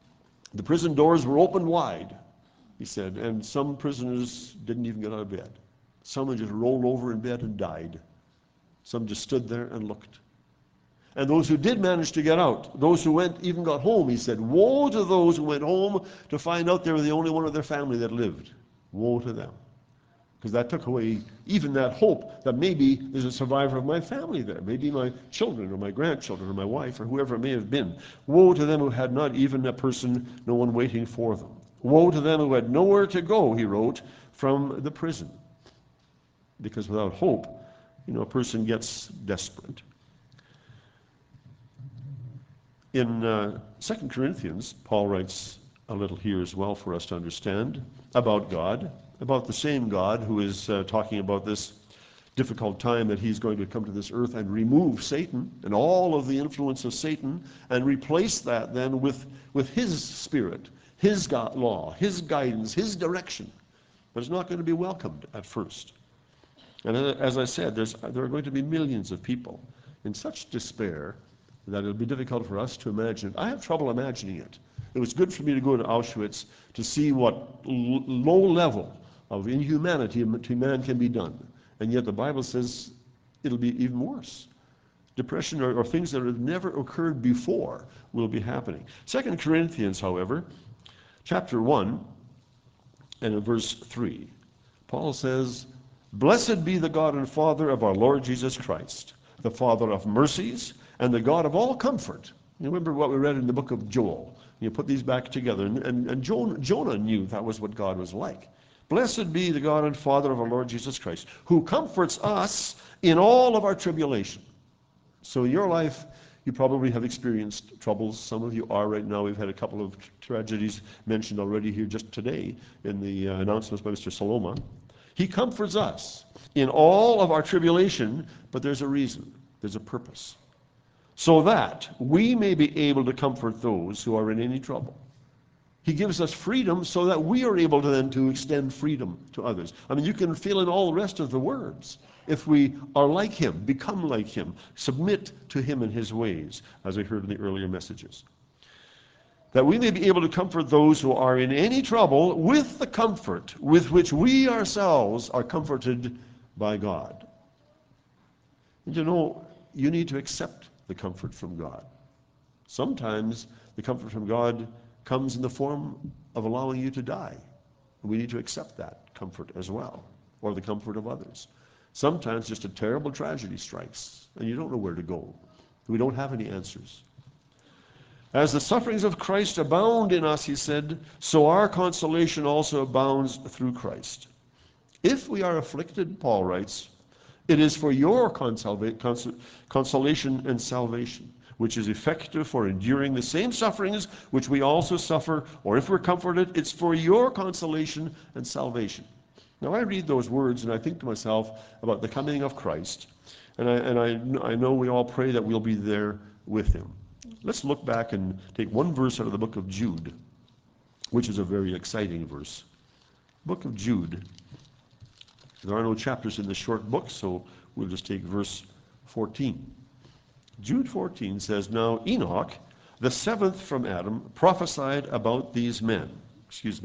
the prison doors were opened wide, he said, and some prisoners didn't even get out of bed. Some had just rolled over in bed and died. Some just stood there and looked. And those who did manage to get out, those who went, even got home, he said, woe to those who went home to find out they were the only one of their family that lived. Woe to them. Because that took away even that hope that maybe there's a survivor of my family there. Maybe my children or my grandchildren or my wife or whoever it may have been. Woe to them who had not even a person, no one waiting for them. Woe to them who had nowhere to go, he wrote, from the prison. Because without hope, you know, a person gets desperate. In uh, Second Corinthians, Paul writes a little here as well for us to understand about God. About the same God who is uh, talking about this difficult time that he's going to come to this earth and remove Satan and all of the influence of Satan and replace that then with, with his spirit, his God, law, his guidance, his direction. But it's not going to be welcomed at first. And as I said, there's, there are going to be millions of people in such despair that it'll be difficult for us to imagine it. I have trouble imagining it. It was good for me to go to Auschwitz to see what l- low level of inhumanity to man can be done. And yet the Bible says it'll be even worse. Depression or, or things that have never occurred before will be happening. Second Corinthians, however, chapter one and in verse three, Paul says, "Blessed be the God and Father of our Lord Jesus Christ, the Father of mercies and the God of all comfort." You remember what we read in the book of Joel. You put these back together, and, and, and Jonah, Jonah knew that was what God was like. Blessed be the God and Father of our Lord Jesus Christ, who comforts us in all of our tribulation. So in your life, you probably have experienced troubles. Some of you are right now. We've had a couple of tragedies mentioned already here just today in the uh, announcements by Mister Saloma. He comforts us in all of our tribulation, but there's a reason. There's a purpose. So that we may be able to comfort those who are in any trouble. He gives us freedom so that we are able to then to extend freedom to others. I mean, you can fill in all the rest of the words. If we are like him, become like him, submit to him and his ways, as we heard in the earlier messages. That we may be able to comfort those who are in any trouble with the comfort with which we ourselves are comforted by God. And you know, you need to accept the comfort from God. Sometimes the comfort from God comes in the form of allowing you to die. We need to accept that comfort as well, or the comfort of others. Sometimes just a terrible tragedy strikes, and you don't know where to go. We don't have any answers. As the sufferings of Christ abound in us, he said, so our consolation also abounds through Christ. If we are afflicted, Paul writes, it is for your consolation and salvation, which is effective for enduring the same sufferings which we also suffer, or if we're comforted, it's for your consolation and salvation. Now I read those words and I think to myself about the coming of Christ, and I, and I, I know we all pray that we'll be there with him. Let's look back and take one verse out of the book of Jude, which is a very exciting verse. Book of Jude. There are no chapters in this short book, so we'll just take verse fourteen. Jude fourteen says, now Enoch, the seventh from Adam, prophesied about these men. Excuse me.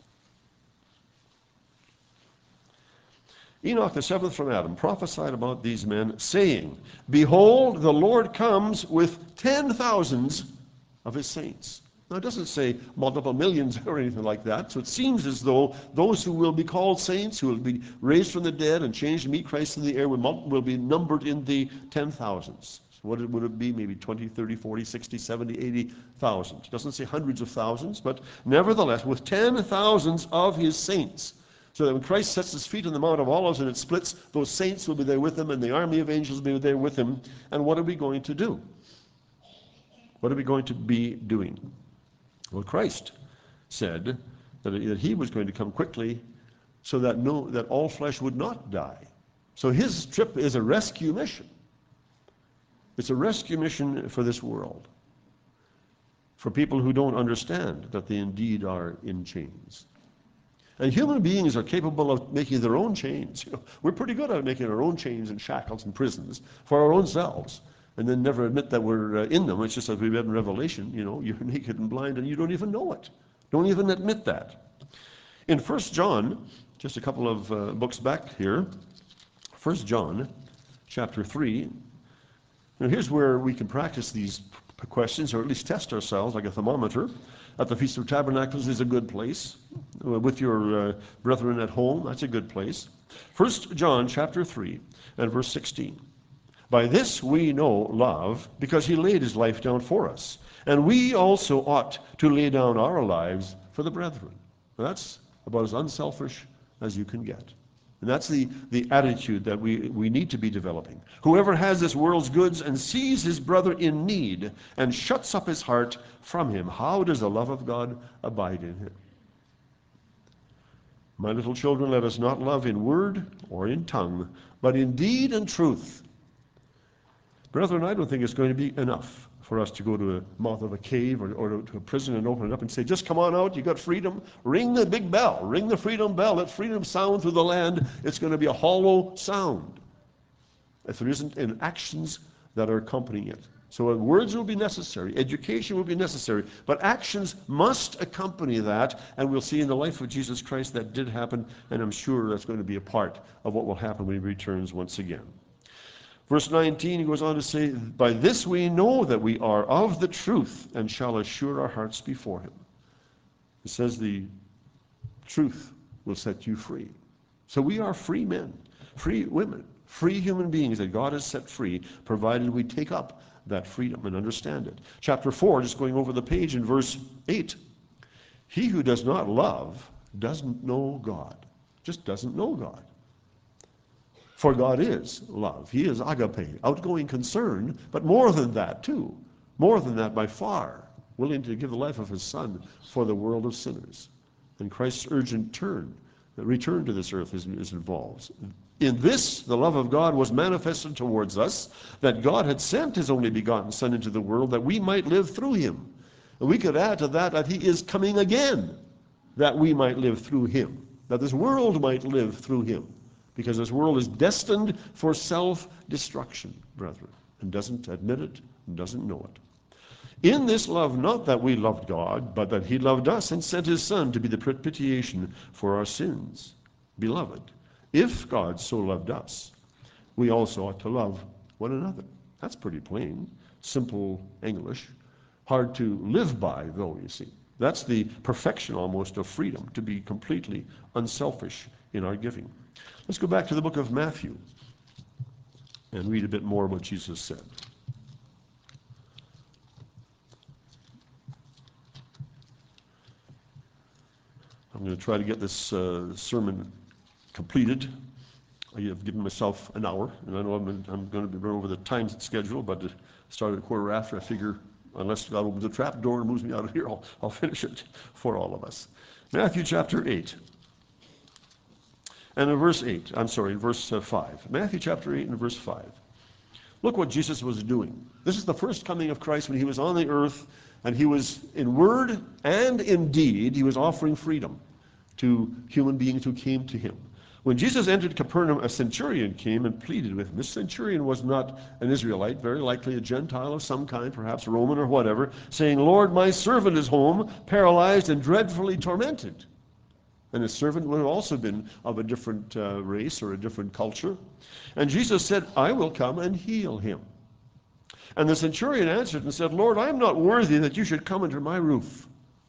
Enoch, the seventh from Adam, prophesied about these men, saying, behold, the Lord comes with ten thousands of his saints. Now, it doesn't say multiple millions or anything like that, so it seems as though those who will be called saints, who will be raised from the dead and changed to meet Christ in the air, will, will be numbered in the ten thousands. So what would it be? Maybe twenty, thirty, forty, sixty, seventy, eighty thousand. It doesn't say hundreds of thousands, but nevertheless, with ten thousands of his saints. So that when Christ sets his feet on the Mount of Olives and it splits, those saints will be there with him and the army of angels will be there with him. And what are we going to do? What are we going to be doing? Well, Christ said that he was going to come quickly so that no, that all flesh would not die. So his trip is a rescue mission. It's a rescue mission for this world, for people who don't understand that they indeed are in chains. And human beings are capable of making their own chains. You know, we're pretty good at making our own chains and shackles and prisons for our own selves, and then never admit that we're uh, in them. It's just as we read in Revelation, you know, you're naked and blind and you don't even know it. Don't even admit that. In First John, just a couple of uh, books back here, First John chapter three, now here's where we can practice these questions, or at least test ourselves like a thermometer. At the Feast of Tabernacles is a good place. With your uh, brethren at home, that's a good place. First John chapter three and verse sixteen. By this we know love, because he laid his life down for us. And we also ought to lay down our lives for the brethren. Now that's about as unselfish as you can get. And that's the, the attitude that we, we need to be developing. Whoever has this world's goods and sees his brother in need and shuts up his heart from him, how does the love of God abide in him? My little children, let us not love in word or in tongue, but in deed and truth. Brethren, I don't think it's going to be enough for us to go to the mouth of a cave or, or to a prison and open it up and say, just come on out, you got freedom. Ring the big bell. Ring the freedom bell. Let freedom sound through the land. It's going to be a hollow sound if there isn't in actions that are accompanying it. So words will be necessary, education will be necessary, but actions must accompany that, and we'll see in the life of Jesus Christ that did happen, and I'm sure that's going to be a part of what will happen when he returns once again. Verse nineteen, he goes on to say, by this we know that we are of the truth and shall assure our hearts before him. It says the truth will set you free. So we are free men, free women, free human beings that God has set free, provided we take up that freedom and understand it. Chapter four, just going over the page in verse eight. He who does not love doesn't know God. Just doesn't know God. For God is love. He is agape, outgoing concern, but more than that too. More than that by far. Willing to give the life of his Son for the world of sinners. And Christ's urgent turn, the return to this earth is, is involved. In this, the love of God was manifested towards us, that God had sent his only begotten Son into the world that we might live through him. And we could add to that that he is coming again, that we might live through him, that this world might live through him, because this world is destined for self-destruction, brethren, and doesn't admit it and doesn't know it. In this love, not that we loved God, but that he loved us and sent his Son to be the propitiation for our sins. Beloved, if God so loved us, we also ought to love one another. That's pretty plain, simple English. Hard to live by, though, you see. That's the perfection almost of freedom, to be completely unselfish in our giving. Let's go back to the book of Matthew and read a bit more what Jesus said. I'm going to try to get this uh, sermon completed. I have given myself an hour, and I know I'm, I'm going to be running over the time schedule, but to start at a quarter after, I figure unless God opens a trap door and moves me out of here, I'll, I'll finish it for all of us. Matthew chapter eight. And in verse eight, I'm sorry, in verse uh, five. Matthew chapter eight and verse five. Look what Jesus was doing. This is the first coming of Christ when he was on the earth, and he was in word and in deed, he was offering freedom to human beings who came to him. When Jesus entered Capernaum, a centurion came and pleaded with him. This centurion was not an Israelite, very likely a Gentile of some kind, perhaps Roman or whatever, saying, Lord, my servant is home, paralyzed and dreadfully tormented. And his servant would have also been of a different uh, race or a different culture. And Jesus said, I will come and heal him. And the centurion answered and said, Lord, I am not worthy that you should come under my roof.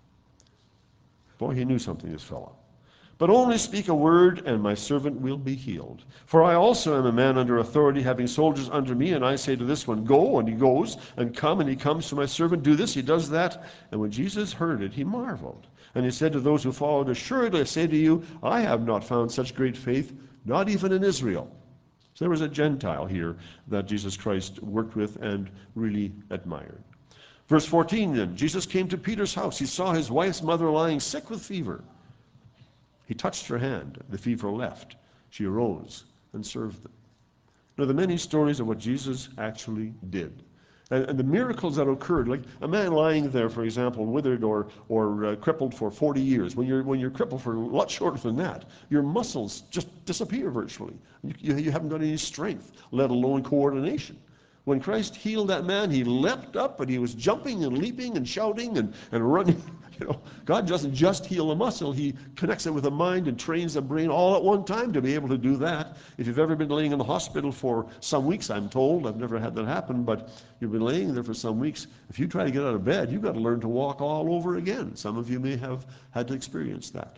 Boy, he knew something, this fellow. But only speak a word, and my servant will be healed. For I also am a man under authority, having soldiers under me, and I say to this one, go, and he goes, and come, and he comes to my servant, do this, he does that. And when Jesus heard it, he marveled. And he said to those who followed, assuredly I say to you, I have not found such great faith, not even in Israel. So there was a Gentile here that Jesus Christ worked with and really admired. Verse fourteen then, Jesus came to Peter's house. He saw his wife's mother lying sick with fever. He touched her hand. The fever left. She arose and served them. Now, the many stories of what Jesus actually did. And, and the miracles that occurred, like a man lying there, for example, withered or, or uh, crippled for forty years. When you're, when you're crippled for a lot shorter than that, your muscles just disappear virtually. You, you, you haven't got any strength, let alone coordination. When Christ healed that man, he leapt up and he was jumping and leaping and shouting and, and running. You know, God doesn't just heal a muscle, he connects it with the mind and trains the brain all at one time to be able to do that. If you've ever been laying in the hospital for some weeks, I'm told, I've never had that happen, but you've been laying there for some weeks, if you try to get out of bed, you've got to learn to walk all over again. Some of you may have had to experience that.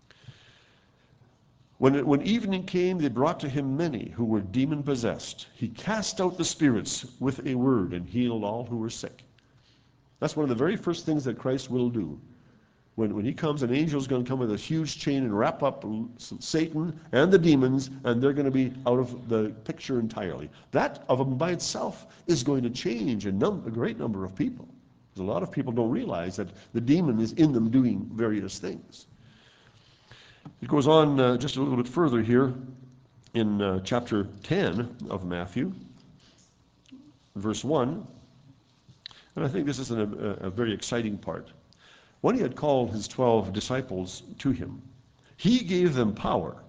When, it, when evening came, they brought to him many who were demon-possessed. He cast out the spirits with a word and healed all who were sick. That's one of the very first things that Christ will do. When, when he comes, an angel is going to come with a huge chain and wrap up Satan and the demons, and they're going to be out of the picture entirely. That of them by itself is going to change a, num- a great number of people. Because a lot of people don't realize that the demon is in them doing various things. It goes on uh, just a little bit further here in uh, chapter ten of Matthew, verse one. And I think this is an, a, a very exciting part. When he had called his twelve disciples to him, he gave them power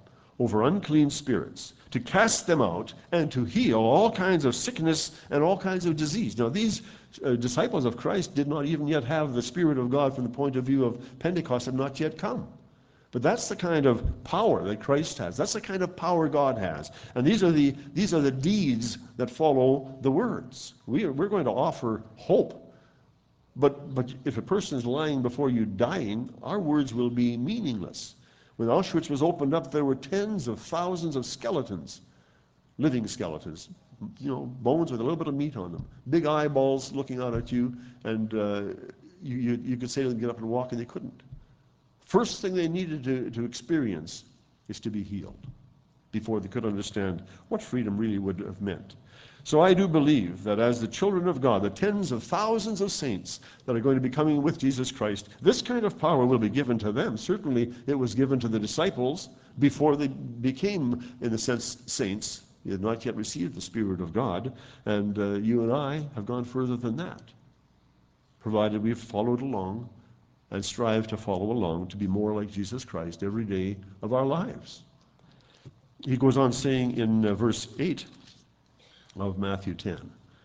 over unclean spirits, to cast them out, and to heal all kinds of sickness and all kinds of disease. Now, these uh, disciples of Christ did not even yet have the Spirit of God from the point of view of Pentecost, had not yet come. But that's the kind of power that Christ has. That's the kind of power God has. And these are the, these are the deeds that follow the words. We are, we're going to offer hope. But, but if a person is lying before you dying, our words will be meaningless. When Auschwitz was opened up, there were tens of thousands of skeletons, living skeletons, you know, bones with a little bit of meat on them, big eyeballs looking out at you, and uh, you, you, you could say to them, get up and walk, and they couldn't. First thing they needed to, to experience is to be healed before they could understand what freedom really would have meant. So I do believe that as the children of God, the tens of thousands of saints that are going to be coming with Jesus Christ, this kind of power will be given to them. Certainly it was given to the disciples before they became, in a sense, saints. They had not yet received the Spirit of God, and uh, you and I have gone further than that, provided we've followed along and strive to follow along to be more like Jesus Christ every day of our lives. He goes on saying in uh, verse eight of Matthew ten.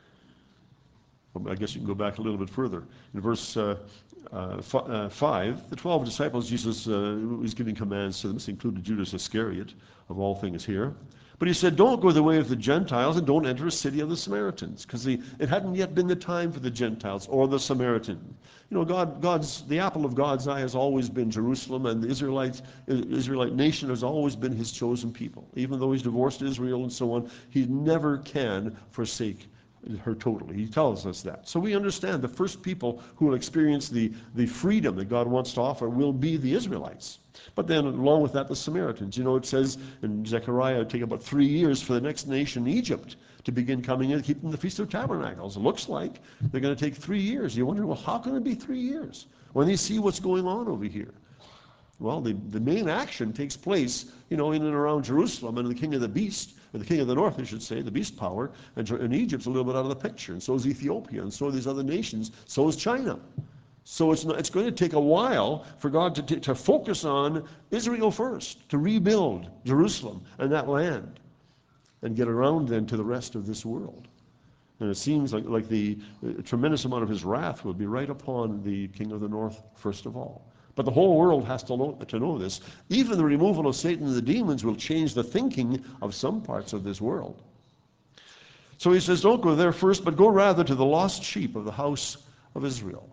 Well, I guess you can go back a little bit further. In verse uh, uh, f- uh, five, the twelve disciples, Jesus uh, was giving commands to them. This included Judas Iscariot, of all things here. But he said, don't go the way of the Gentiles and don't enter a city of the Samaritans, because it hadn't yet been the time for the Gentiles or the Samaritan. You know, God, God's the apple of God's eye has always been Jerusalem, and the Israelites, Israelite nation has always been his chosen people. Even though he's divorced Israel and so on, he never can forsake her totally. He tells us that. So we understand the first people who will experience the, the freedom that God wants to offer will be the Israelites. But then along with that, the Samaritans. You know, it says in Zechariah, it would take about three years for the next nation, Egypt, to begin coming in and keeping the Feast of Tabernacles. It looks like they're going to take three years. You wonder, well, how can it be three years when they see what's going on over here? Well, the, the main action takes place, you know, in and around Jerusalem, and the king of the beast, or the king of the north, I should say, the beast power, and, and Egypt's a little bit out of the picture, and so is Ethiopia, and so are these other nations, so is China. So it's, not, it's going to take a while for God to, t- to focus on Israel first, to rebuild Jerusalem and that land, and get around then to the rest of this world. And it seems like, like the uh, tremendous amount of his wrath will be right upon the king of the north first of all. But the whole world has to know, to know this. Even the removal of Satan and the demons will change the thinking of some parts of this world. So he says, don't go there first, but go rather to the lost sheep of the house of Israel.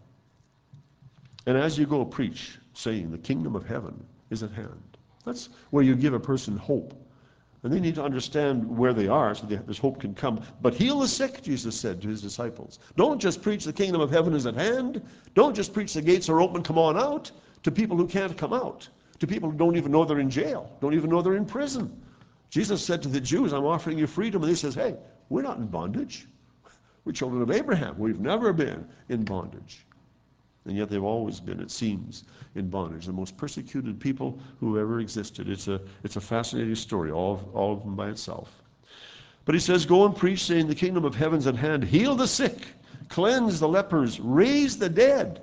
And as you go, preach, saying, the kingdom of heaven is at hand. That's where you give a person hope. And they need to understand where they are so that this hope can come. But heal the sick, Jesus said to his disciples. Don't just preach the kingdom of heaven is at hand. Don't just preach the gates are open, come on out, to people who can't come out, to people who don't even know they're in jail, don't even know they're in prison. Jesus said to the Jews, I'm offering you freedom. And he says, hey, we're not in bondage. We're children of Abraham. We've never been in bondage. And yet they've always been, it seems, in bondage. The most persecuted people who ever existed. It's a, it's a fascinating story, all of, all of them by itself. But he says, go and preach, saying the kingdom of heaven's at hand. Heal the sick, cleanse the lepers, raise the dead.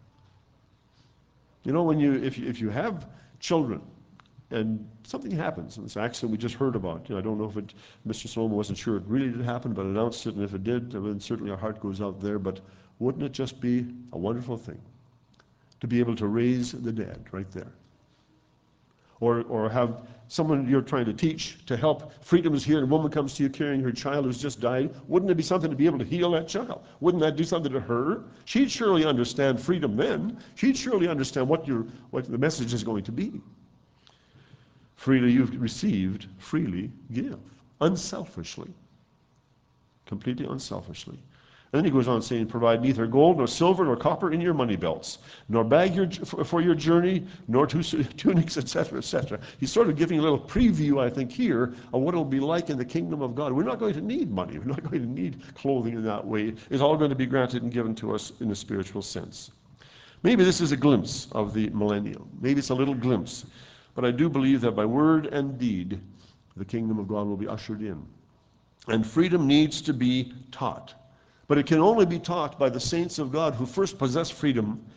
You know, when you if you, if you have children and something happens, and this accident we just heard about, you know, I don't know if it, Mister Solomon wasn't sure it really did happen, but announced it, and if it did, then certainly our heart goes out there. But wouldn't it just be a wonderful thing to be able to raise the dead right there? Or or have someone you're trying to teach to help. Freedom is here, and a woman comes to you carrying her child who's just died. Wouldn't it be something to be able to heal that child? Wouldn't that do something to her? She'd surely understand freedom then. She'd surely understand what your what the message is going to be. Freely you've received, freely give. Unselfishly. Completely unselfishly. And then he goes on saying, provide neither gold nor silver nor copper in your money belts, nor bag your, for your journey, nor two tunics, et cetera, et cetera. He's sort of giving a little preview, I think, here of what it'll be like in the kingdom of God. We're not going to need money. We're not going to need clothing in that way. It's all going to be granted and given to us in a spiritual sense. Maybe this is a glimpse of the millennium. Maybe it's a little glimpse. But I do believe that by word and deed, the kingdom of God will be ushered in. And freedom needs to be taught. But it can only be taught by the saints of God who first possess freedom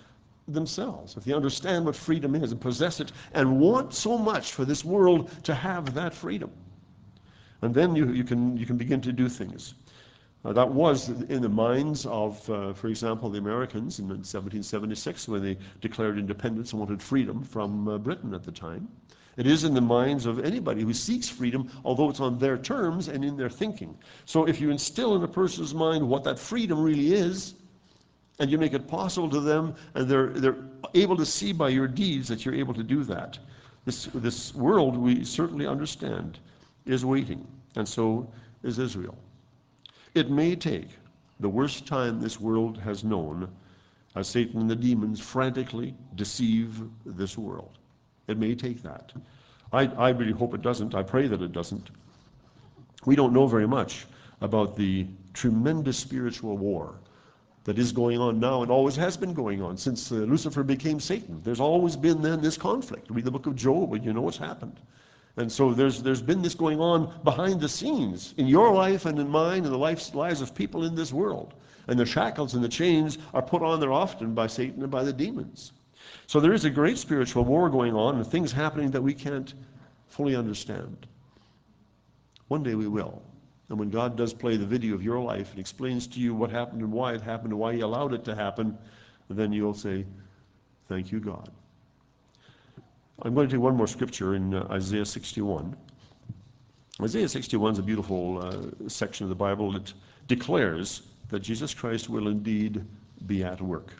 themselves, if they understand what freedom is and possess it and want so much for this world to have that freedom. And then you, you, can, you can begin to do things. Uh, that was in the minds of, uh, for example, the Americans in seventeen seventy-six when they declared independence and wanted freedom from uh, Britain at the time. It is in the minds of anybody who seeks freedom, although it's on their terms and in their thinking. So if you instill in a person's mind what that freedom really is, and you make it possible to them, and they're, they're able to see by your deeds that you're able to do that, this, this world, we certainly understand, is waiting, and so is Israel. It may take the worst time this world has known as Satan and the demons frantically deceive this world. It may take that. I, I really hope it doesn't. I pray that it doesn't. We don't know very much about the tremendous spiritual war that is going on now and always has been going on since uh, Lucifer became Satan. There's always been then this conflict. Read the book of Job and you know what's happened. And so there's there's been this going on behind the scenes in your life and in mine and the lives, lives of people in this world. And the shackles and the chains are put on there often by Satan and by the demons. So there is a great spiritual war going on and things happening that we can't fully understand. One day we will. And when God does play the video of your life and explains to you what happened and why it happened and why he allowed it to happen, then you'll say, thank you, God. I'm going to take one more scripture in uh, Isaiah sixty-one. Isaiah sixty-one is a beautiful uh, section of the Bible that declares that Jesus Christ will indeed be at work.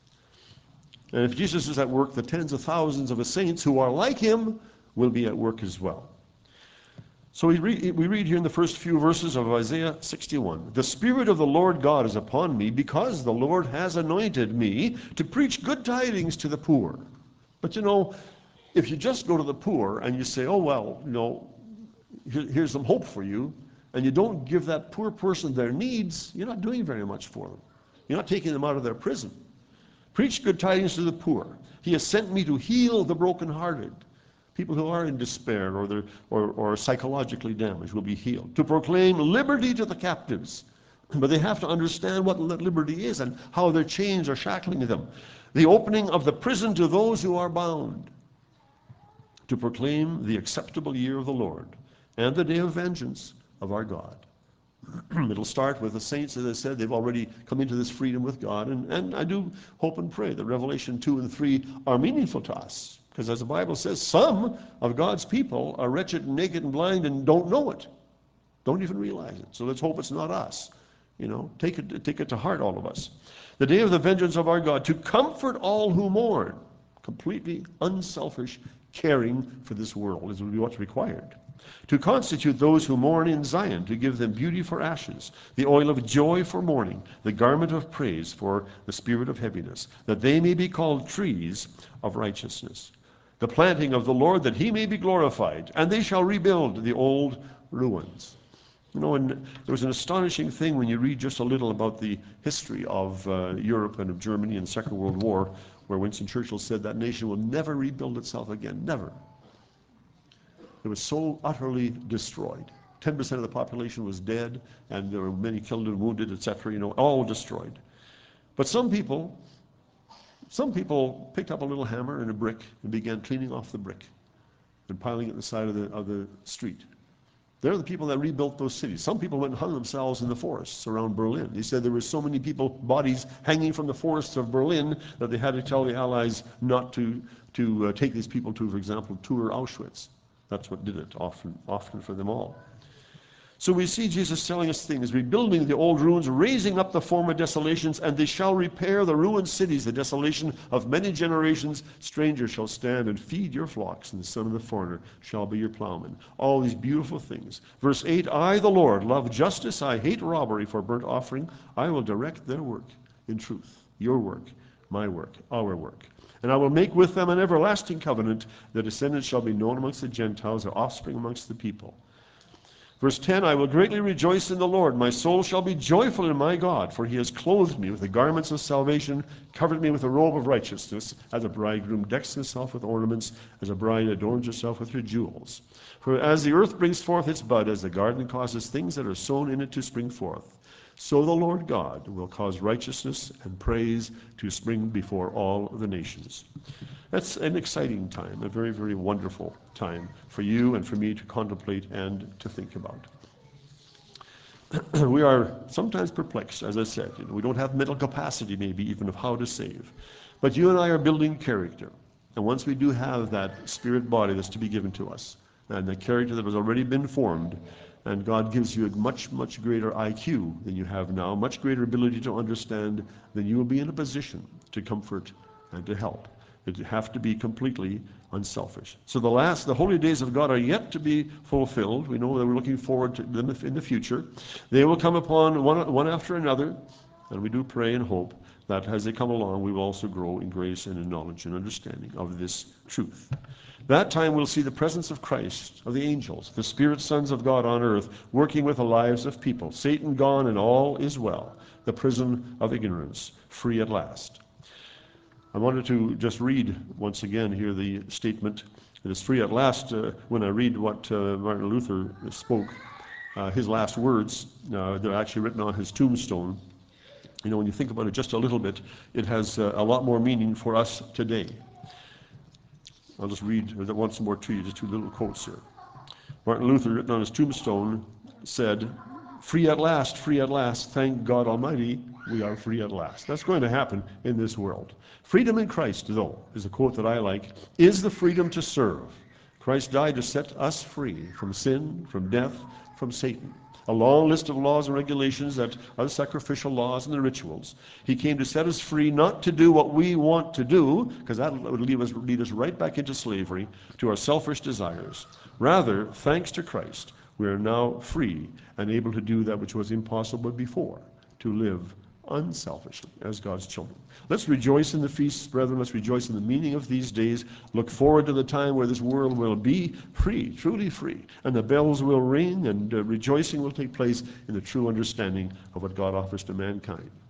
And if Jesus is at work, the tens of thousands of his saints who are like him will be at work as well. So we read, we read here in the first few verses of Isaiah sixty-one, the Spirit of the Lord God is upon me because the Lord has anointed me to preach good tidings to the poor. But you know, if you just go to the poor and you say, oh, well, you know, here, here's some hope for you, and you don't give that poor person their needs, you're not doing very much for them. You're not taking them out of their prison. Preach good tidings to the poor. He has sent me to heal the brokenhearted. People who are in despair or, they're, or, or psychologically damaged will be healed. To proclaim liberty to the captives. But they have to understand what liberty is and how their chains are shackling them. The opening of the prison to those who are bound. To proclaim the acceptable year of the Lord and the day of vengeance of our God. It'll start with the saints, as I said, they've already come into this freedom with God. And, and I do hope and pray that Revelation two and three are meaningful to us. Because as the Bible says, some of God's people are wretched and naked and blind and don't know it. Don't even realize it. So let's hope it's not us. You know, take it, take it to heart, all of us. The day of the vengeance of our God, to comfort all who mourn. Completely unselfish caring for this world is what's required. To constitute those who mourn in Zion, to give them beauty for ashes, the oil of joy for mourning, the garment of praise for the spirit of heaviness, that they may be called trees of righteousness, the planting of the Lord, that he may be glorified, and they shall rebuild the old ruins. You know, and there was an astonishing thing when you read just a little about the history of uh, Europe and of Germany in the Second World War, where Winston Churchill said that nation will never rebuild itself again, never. It was so utterly destroyed. ten percent of the population was dead, and there were many killed and wounded, et cetera, you know, all destroyed. But some people, some people picked up a little hammer and a brick and began cleaning off the brick and piling it on the side of the, of the street. They're the people that rebuilt those cities. Some people went and hung themselves in the forests around Berlin. He said there were so many people, bodies hanging from the forests of Berlin, that they had to tell the Allies not to, to uh, take these people to, for example, tour Auschwitz. That's what did it, often, often for them all. So we see Jesus telling us things, rebuilding the old ruins, raising up the former desolations, and they shall repair the ruined cities, the desolation of many generations. Strangers shall stand and feed your flocks, and the son of the foreigner shall be your plowman. All these beautiful things. Verse eight, I, the Lord, love justice. I hate robbery. For burnt offering, I will direct their work in truth. Your work, my work, our work. And I will make with them an everlasting covenant. The descendants shall be known amongst the Gentiles, their offspring amongst the people. Verse ten, I will greatly rejoice in the Lord. My soul shall be joyful in my God, for he has clothed me with the garments of salvation, covered me with a robe of righteousness, as a bridegroom decks himself with ornaments, as a bride adorns herself with her jewels. For as the earth brings forth its bud, as the garden causes things that are sown in it to spring forth, so the Lord God will cause righteousness and praise to spring before all the nations. That's an exciting time, a very, very wonderful time for you and for me to contemplate and to think about. We are sometimes perplexed, as I said. You know, we don't have mental capacity, maybe, even of how to save. But you and I are building character. And once we do have that spirit body that's to be given to us, and the character that has already been formed, and God gives you a much, much greater I Q than you have now, much greater ability to understand, then you will be in a position to comfort and to help. You have to be completely unselfish. So the last, the holy days of God are yet to be fulfilled. We know that we're looking forward to them in the future. They will come upon one, one after another, and we do pray and hope that as they come along, we will also grow in grace and in knowledge and understanding of this truth. That time we'll see the presence of Christ, of the angels, the spirit sons of God on earth, working with the lives of people. Satan gone and all is well. The prison of ignorance, free at last. I wanted to just read once again here the statement. It is free at last. Uh, when I read what uh, Martin Luther spoke, uh, his last words, uh, they're actually written on his tombstone. You know, when you think about it just a little bit, it has uh, a lot more meaning for us today. I'll just read that once more to you, just two little quotes here. Martin Luther, written on his tombstone, said, "Free at last, free at last, thank God Almighty, we are free at last." That's going to happen in this world. Freedom in Christ, though, is a quote that I like, is the freedom to serve. Christ died to set us free from sin, from death, from Satan. A long list of laws and regulations that are the sacrificial laws and the rituals. He came to set us free, not to do what we want to do, because that would lead us, lead us right back into slavery, to our selfish desires. Rather, thanks to Christ, we are now free and able to do that which was impossible before, to live unselfishly as God's children. Let's rejoice in the feasts, brethren. Let's rejoice in the meaning of these days. Look forward to the time where this world will be free, truly free, and the bells will ring, and uh, rejoicing will take place in the true understanding of what God offers to mankind.